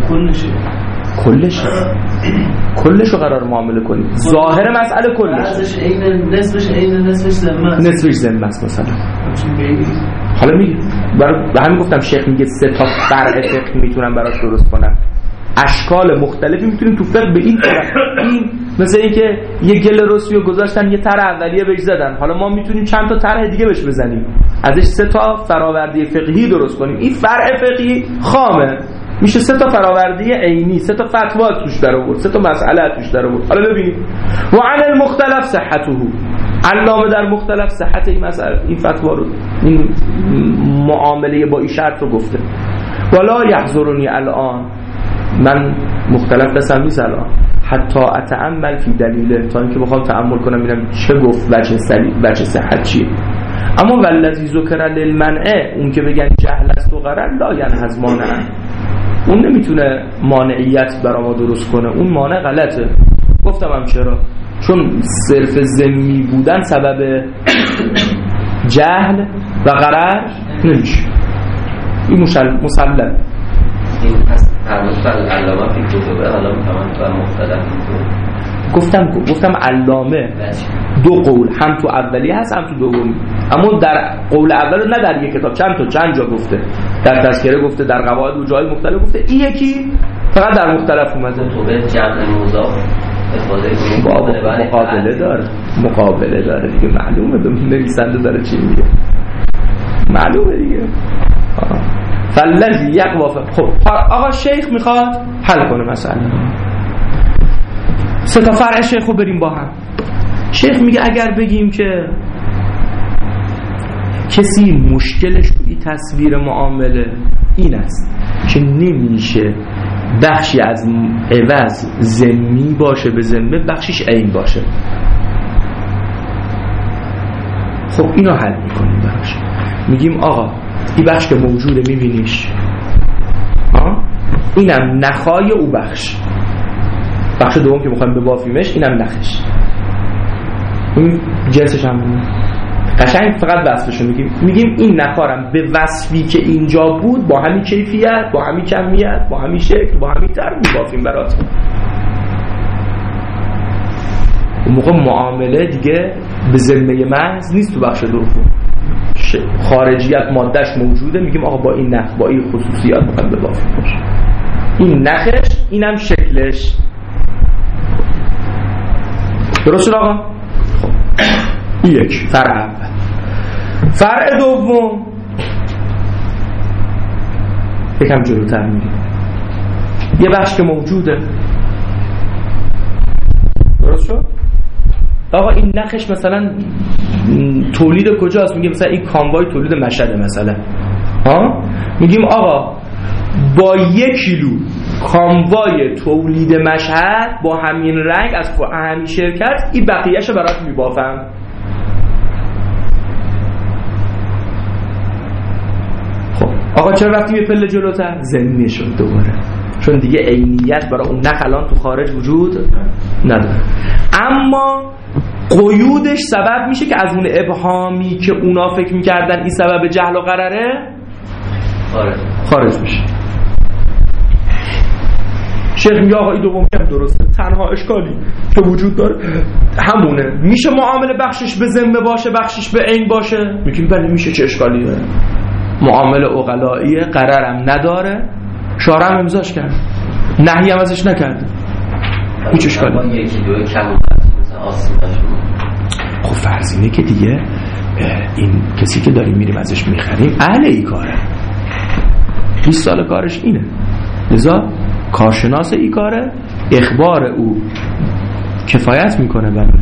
کلشه کلشو قرار معامله کنیم. ظاهر مسئله کلش، بعضش عین نصفش ذمه است، نصفش ذمه است مثلا. حالا میگه به همین گفتم شیخ میگه 3 تا فرع فقهی میتونن براش درست کنن. اشکال مختلفی میتونیم تو فقه به این این مثل اینکه یه گل رسمی رو گذاشتن یه طرح اولیه بهش زدن، حالا ما میتونیم چند تا طرح دیگه بهش بزنیم، ازش 3 تا فراورده فقهی درست کنیم. این فرع فقهی خامه، میشه 3 تا فراورده عینی، 3 تا فتوا توش در آورد، 3 تا مسئله توش در آورد. حالا ببینید و عن المختلف صحته، علامه در مختلف صحت این مسئله، این فتوا رو، این معامله با این شرط رو گفته. ولا یحضرنی الان، من مختلف دستم نیست الان، حتی اتأمل فی دلیله، تا اینکه بخوام تأمل کنم ببینم چه گفت، وجه صحت چیه. اما والذی ذکر للمنع، اون که بگن جهل است و غرر، لا ینهض مانع، اون نمیتونه مانعیت برای ما درست کنه، اون مانع غلطه. گفتم هم چرا؟ چون صرف ذمی بودن سبب جهل و غرر نمیشه. این مسلم. این پس تعرض بر علامه فی کتبه، حالا میتونم تو مختلف گفتم علامه 2 قول، هم تو اولی هست هم تو دومی، اما در قول اول نه در یک کتاب، چند جا گفته، در تذکره گفته، در قواعد و جای مختلف گفته، این یکی فقط در مختلف اومده. کتبه جمع مضاف مقابله داره دیگه، معلومه به نویسنده داره چی میگه، معلومه دیگه. فالذی یقوا. خب آقا شیخ میخواد حل کنه مسئله، 3 تا فرع شیخ رو بریم با هم. شیخ میگه اگر بگیم که کسی مشکلش توی تصویر معامله این است که نمیشه بخشی از عوض ذمی باشه به ذمه، بخشیش عین باشه، خب اینو حل میکنیم براش. میگیم آقا این بخش که موجوده میبینیش، اینم نخای او بخش دوم که میخوایم ببافیمش، اینم نخش، این جنسش هم قشنگ فقط وصفشو میگیم این نخارم به وصفی که اینجا بود، با همین کیفیت، با همین کمیت، با همین شکل، با همین طرح میبافیم برات. اون موقع معامله دیگه به ذمه محض نیست. تو بخش دوم خارجیت مادهش موجوده، میگیم آقا با این نخ، با این خصوصیات میخوایم ببافیم باشه، این نخش، اینم شکلش. درست شد آقا؟ خب یک فرع اول. فرع دوم یکم جلوتر میریم، یه بخش که موجوده. درست شد؟ آقا این نخش مثلا تولید کجاست؟ میگه مثلا این کاموای تولید مشهده مثلا، میگیم آقا با 1 کیلو کاموای تولید مشهد با همین رنگ از همین شرکت، این بقیه‌شو برات میبافم. خب آقا چرا رفتیم یه پله جلوتر؟ ذمی شد دوباره، چون دیگه عینیت برای اون نخ الان تو خارج وجود نداره. اما قیودش سبب میشه که از اون ابهامی که اونا فکر میکردن این سبب جهل و غرره خارج بشه. شیخ میگه آقا این دوم هم درسته، تنها اشکالی که وجود داره همونه، میشه معامله بخشش به ذمه باشه بخشش به عین باشه؟ میگیم بله میشه، چه اشکالی داره؟ معامله عقلائیه، قرارم نداره، شارع هم امضاش کرد، نهی هم ازش نکرده، هیچ اشکالی. یکی دو کم مثلا آسیبش. خب فرض اینه که دیگه این کسی که داریم میریم ازش میخریم اهل ای کاره، 20 سال کارش اینه، لذا کارشناس ای کاره، اخبار او کفایت میکنه برای.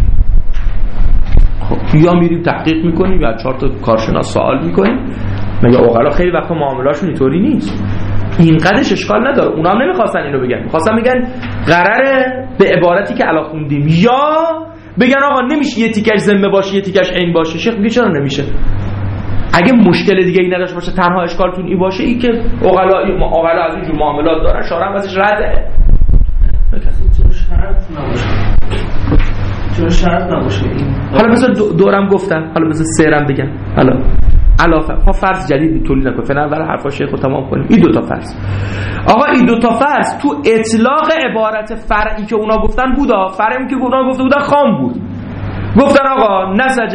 خب یا میریم تحقیق میکنیم یا 4 تا کارشناس سوال میکنیم. مگه اوغلا خیلی وقتا معاملهاشون اینطوری نیست؟ اینقدرش اشکال نداره. اونا هم نمیخواستن اینو بگن، میخواستن بگن قراره به عبارتی که الان خوندیم یا بگن آقا نمیشه یه تیکش ذمه باشه یه تیکش عین باشه. شیخ میگه چرا نمیشه؟ اگه مشکل دیگه ای نداشته باشه، تنها اشکالتون این باشه ای که اوغلا از اینجور معاملات دارن، شارع ازش رده. چرا شرط نباشه این؟ حالا مثلا دورم گفتم، حالا مثلا سرم بگم، حالا علاوه خب فرض جدید تولید نکن، فعلا اول حرفا شیخو تمام کنیم. این 2 تا فرض، آقا این 2 تا فرض تو اطلاق عبارت فرعی که اونا گفتن بودا، فرعی که اونا گفته بودن خام بود. گفتن آقا نسج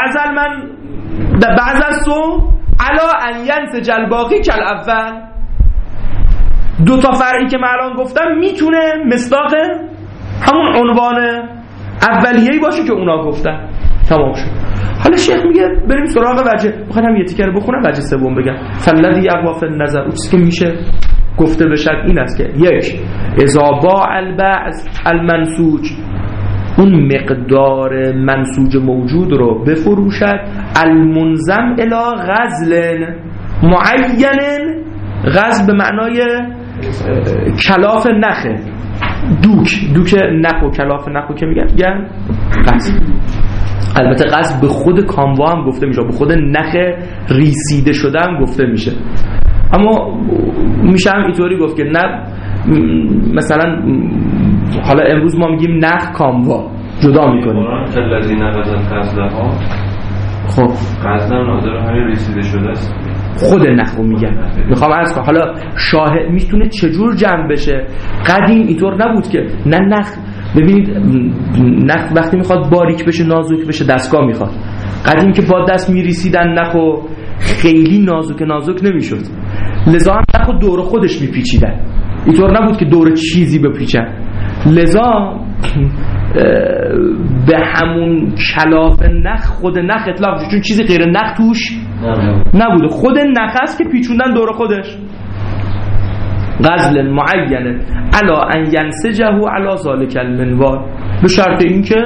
بعض الصوم علا ان ینسج الباقی کل اول. 2 تا فرعی که من الان گفتم میتونه مصداق همون عنوان اولیه‌ای باشه که اونا گفتن. تمام شد. حالا شیخ میگه بریم سراغ وجه. میخوام یه تیکه رو بخونم وجه سوم بگم. فالذی یقوا فی النظر، اون چیزی که میشه گفته بشه این است که 1 اذا باع البعض المنسوج، اون مقدار منسوج موجود رو بفروشد، المنظم الی غزل معین، غزل به معنای کلاف نخه، دوک نخ و کلاف نخ که میگن غزل. البته غزل به خود کاموا هم گفته میشه، به خود نخ ریسیده شده هم گفته میشه، اما میشه هم اینطوری گفت که نه مثلا حالا امروز ما میگیم نخ کاموا جدا میکنیم. خب غزل ناظر همین ریسیده شده است، خود نخو میگن. میخوام عرض کنم حالا شاهد میتونه چجور جمع بشه. قدیم اینطور نبود که نه نخ، ببینید نخ وقتی میخواد باریک بشه نازک بشه دستگاه میخواد. قدیم که با دست میریسیدن نخو خیلی نازک نمیشد، لذا هم نخو دور خودش میپیچیدن، اینطور نبود که دور چیزی بپیچن. لذا به همون کلاف نخ خود نخ اطلاق شد، چون چیزی غیر نخ توش نبوده، خود نخ است که پیچوندن دور خودش. غزل معینه علا ان ینسجه علا ذالک المنوال، به شرط این که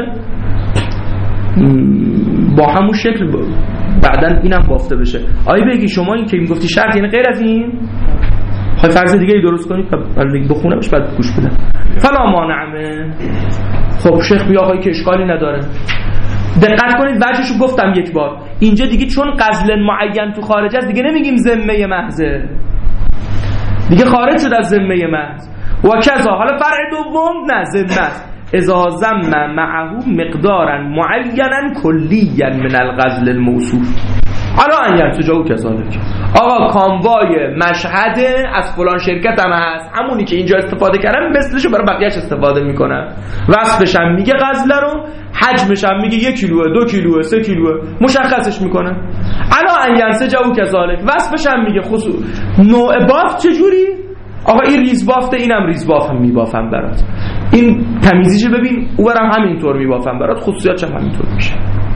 با همون شکل بعدن اینم بافته بشه. آیا بگی شما این که میگفتی شرط یعنی غیر از این؟ خواهی فرض دیگه ای درست کنید بخونمش بعد گوش بدم. فلا مانعمه. خب شیخ بیا آقایی که اشکالی نداره. دقت کنید وجهشو گفتم یک بار، اینجا دیگه چون غزل معین تو خارج است دیگه نمیگیم ذمه محضه، دیگه خارج شد از ذمه محض. و کذا حالا فرع دوم نه ذمه اذا ذم معه مقدارا معینا کلیا من الغزل الموصوف حالا ان یرتجعوا کذالک. آقا کاموای مشهد از فلان شرکت هم هست، همونی که اینجا استفاده کردن مثلشو برای بقیه‌اش استفاده میکنن. وصفش هم میگه غزل رو، حجمش هم میگه 1 کیلوه 2 کیلوه 3 کیلوه مشخصش میکنه. الا ان ینسجوا کذالک، وصفش هم میگه خصوص نوع بافت چجوری. آقا این ریز بافته، اینم ریز باف هم میبافم برات، این تمیزیشو ببین، اونم همینطور میبافم برات، خصوصیاتش هم همینطور میشه.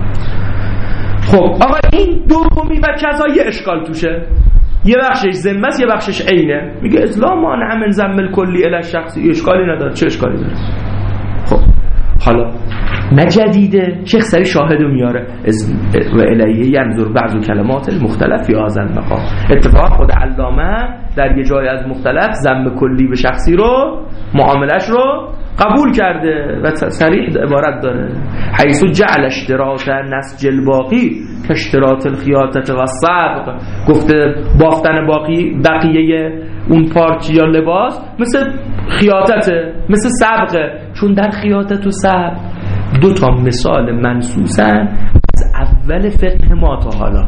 خب آقا این دومی و کذا یه اشکال توشه، یه بخشش ذمه است یه بخشش عینه. میگه اسلام مانع من ذم الکلی الی شخصی، اشکالی نداره. چه اشکالی داره؟ خب حالا نه جدیده، شیخ سری شاهدو میاره و الیه ینظر بعض کلمات المختلف فی هذا المقام. اتفاق خود علامه در یه جای از مختلف ذم کلی به شخصی رو معاملش رو قبول کرده و صریح عبارت داره، حیث جعل اشتراط نسج الباقی که اشتراط الخیاطه و سبق، گفته بافتن بقیه اون پارچه یا لباس مثل خیاطته، مثل سبقه، چون در خیاطت و سبق 2 تا مثال منسوسن از اول فقه ما تا حالا.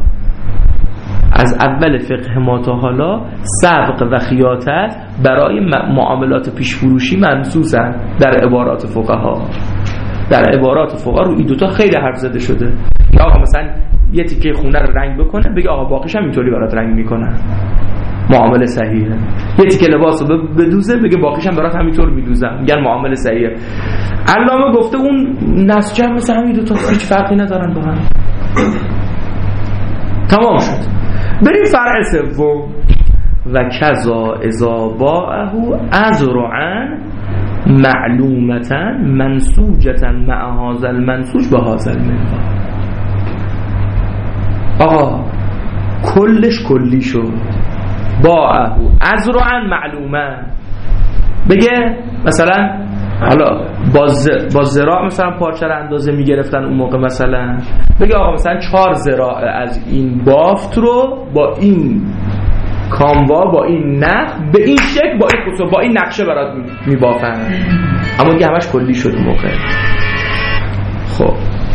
از اول فقه ما تا حالا سبق و خیاطت برای معاملات پیشفروشی منسوسن در عبارات فقها. در عبارات فقها رو این 2 تا خیلی حرف زده شده. یا آقا مثلا یه تیکه خونه رو رنگ بکنه، بگه آقا باقیش هم اینطوری برات رنگ میکنن. معامله صحیحه. یه تیکه لباس رو بدوزه بگه باقیش هم برات همینطور میدوزم، میگن معامله صحیحه. علامه گفته اون نسج هم مثل همین دوتا هیچ فرقی ندارن با هم. تمام شد. بریم فرع سوم. و کذا اذا باعه ازرعا معلومتا منسوجتا مع هذا المنسوج به هذا المنوال. آقا کلش کلی شد. باعه ازرعا معلومه، بگه مثلا حالا با ذراع مثلا پارچه رو اندازه میگرفتن اون موقع، مثلا بگه آقا مثلا 4 ذراع از این بافت رو با این کاموا با این نخ به این شکل با این خصوص با این نقشه برات میبافن. اما دیگه همش کلی شد اون موقع. خب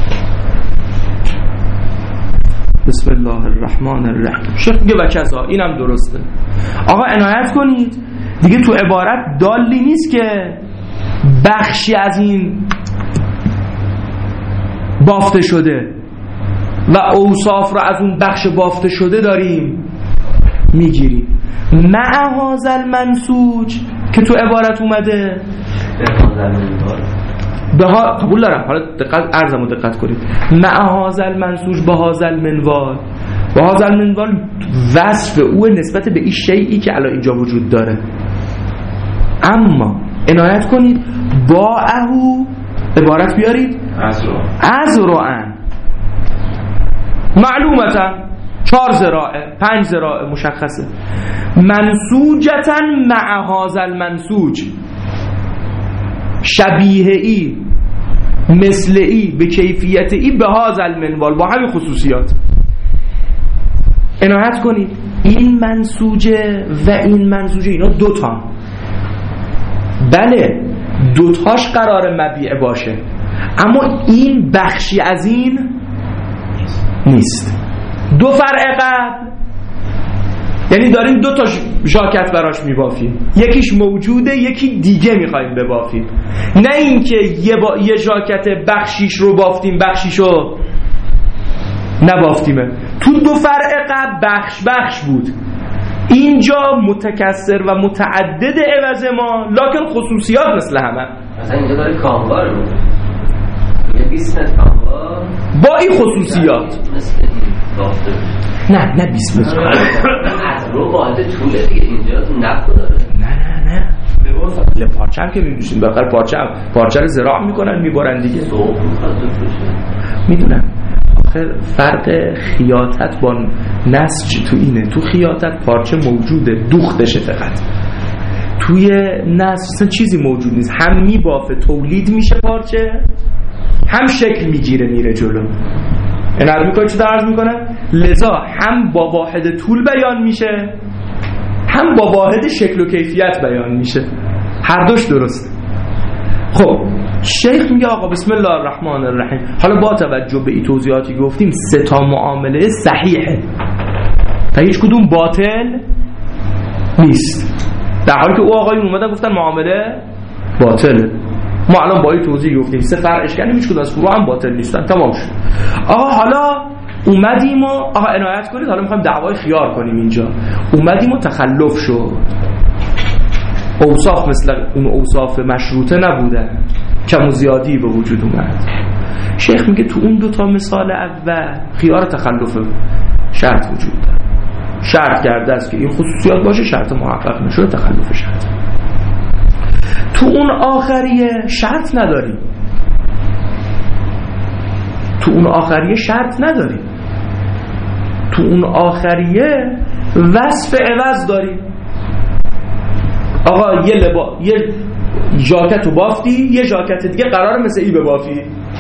بسم الله الرحمن الرحیم. شیخ میگه و کذا، اینم درسته. آقا عنایت کنید دیگه تو عبارت دالی نیست که بخشی از این بافته شده و اوصاف را از اون بخش بافته شده داریم میگیریم. مع هذا المنسوج که تو عبارت اومده قبول دارم، حالا دقت عرضمو دقت کنید. مع هذا المنسوج به هذا المنوال، به هذا المنوال وصف او نسبت به این شیئی که الان اینجا وجود داره. اما عنایت کنید باعه عبارت بیارید ازرعا معلومتا 4 ذراعه 5 ذراعه مشخصه، منسوجتا مع هذا المنسوج شبیه ای مثل ای به کیفیت ای به هذا المنوال با همین خصوصیات. عنایت کنید این منسوجه و این منسوجه اینا دوتا، بله دوتاش قرار مبیع باشه اما این بخشی از این نیست. 2 فرع قبل یعنی داریم 2 تا ژاکت براش میبافیم، یکیش موجوده یکی دیگه میخوایم ببافیم، نه اینکه یه ژاکت بخشیش رو بافتیم بخشیشو نبافتیمه. تو 2 فرع قبل بخش بود، اینجا متکثر و متعدد عوض ما لکن خصوصیات مثل همه. مثلا اینجا داره کاموا رو یه 20 متر کاموا با این خصوصیات نه 20 متر رو واحد طوله دیگه، اینجا نفت داره. نه پارچه هم که میدوشیم بالاخره پارچه رو زراع میکنن میبارن دیگه. میدونم آخه فرق خیاطت با نسج تو اینه. تو خیاطت پارچه موجوده دوختشه، فقط توی نسج چیزی موجود نیست، هم میبافه تولید میشه پارچه، هم شکل میگیره میره جلو. این عرض میکنه چی درز میکنه؟ لذا هم با واحد طول بیان میشه هم با واحد شکل و کیفیت بیان میشه، هر دوش درست. خب شیخ میگه آقا بسم الله الرحمن الرحیم، حالا با توجه به این توضیحاتی گفتیم 3 تا معامله صحیحه و هیچ کدوم باطل نیست، در حالی که او آقایون اومدن گفتن معامله باطله. ما الان با این توضیح گفتیم 3 فرعش کردیم هیچ کدوم از فروع هم باطل نیستن، تمام شد. آقا حالا اومدیم و آقا عنایت کنید، حالا میخوایم دعوای خیار کنیم. اینجا اومدیم و تخلف شد، اوصاف مثل اون اوصاف مشروطه نبودن، کم و زیادی به وجود اومد. شیخ میگه تو اون 2 تا مثال اول خیار تخلف شرط وجود داره، شرط کرده است که این خصوصیات باشه، شرط محقق نشده تخلف شرط. تو اون آخریه شرط نداری، تو اون آخریه شرط نداری، تو اون آخریه وصف عوض داری. آقا یه ژاکت رو بافتی، یه ژاکت دیگه قرار مثل ای ببافی،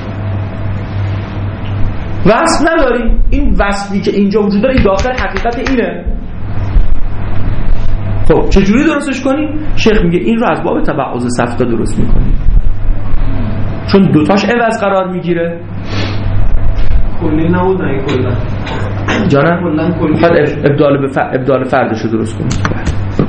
وصف نداری. این وصفی که اینجا وجود داره این داخل حقیقت اینه. خب چجوری درستش کنیم؟ شیخ میگه این رو از باب تبعض سفتا درست میکنیم، چون 2 تاش عوض قرار میگیره. کلی نبود نه کلا جانم ابدال فردش رو درست کنیم.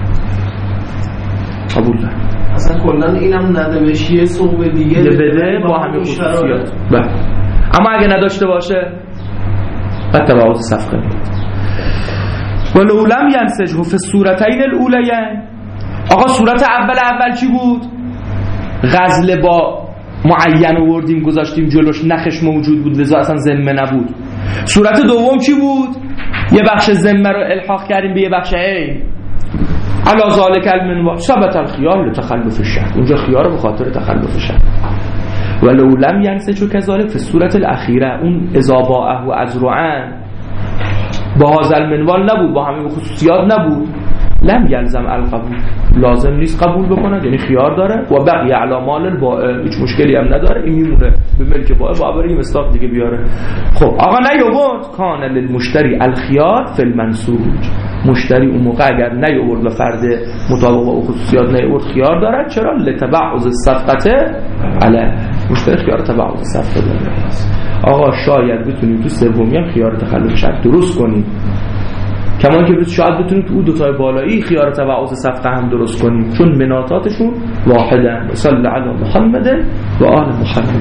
قبول دارم. اصلا کلا اینم نده بهش یه صوب دیگه بده با همین خصوصیات. بله. اما اگه نداشته باشه بعد تبعض صفقه میاد. ولو لم ینسجه فی الصورتین الاولیین. آقا صورت اول چی بود؟ غزل با معین آوردیم گذاشتیم جلوش، نخش موجود بود لذا اصلا ذمه نبود. صورت دوم چی بود؟ یه بخش ذمه رو الحاق کردیم به یه بخش عین. علی ذالک المنوال ثبت الخیار لتخلف الشرط، اونجا خیار به خاطر تخلف شرط. ولو لم ینسجه کذالک فی الصورت الاخیره، اون اذا باعه ازرعا با هذا المنوال نبود، با همین خصوصیات نبود. لم یلزم القبول، لازم نیست قبول بکنه، یعنی خیار داره. و بقی علی مال البائع، هیچ مشکلی هم نداره، این میمونه به ملک بائع، با برای مصداق دیگه بیاره. خب آقا نیاورد، کان للمشتری الخیار فی المنسوج، مشتری اون موقع اگر نیاورد و فرد مطابق با خصوصیات نیاورد خیار داره. چرا؟ لتبعض الصفقه علیه، مشتری خیار تبعض صفقه داره. آقا شاید بتونیم تو سومی هم خیار تخلف شرط درست کنیم، کمان که شاید بتونیم تو دو تای بالایی خیار تبعض صفقه هم درست کنیم، چون مناطاتشون واحدن. صلی علی محمد و آل محمد.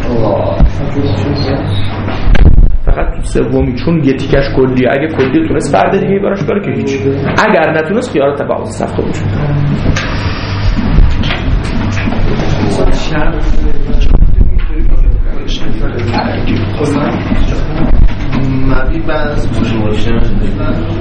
فقط تو سومی چون یه تیکش کلیه، اگه کلیه تونست فرد دیگه براش کاره که هیچ، اگر نتونست خیار تبعض صفقه باشه. مبی بس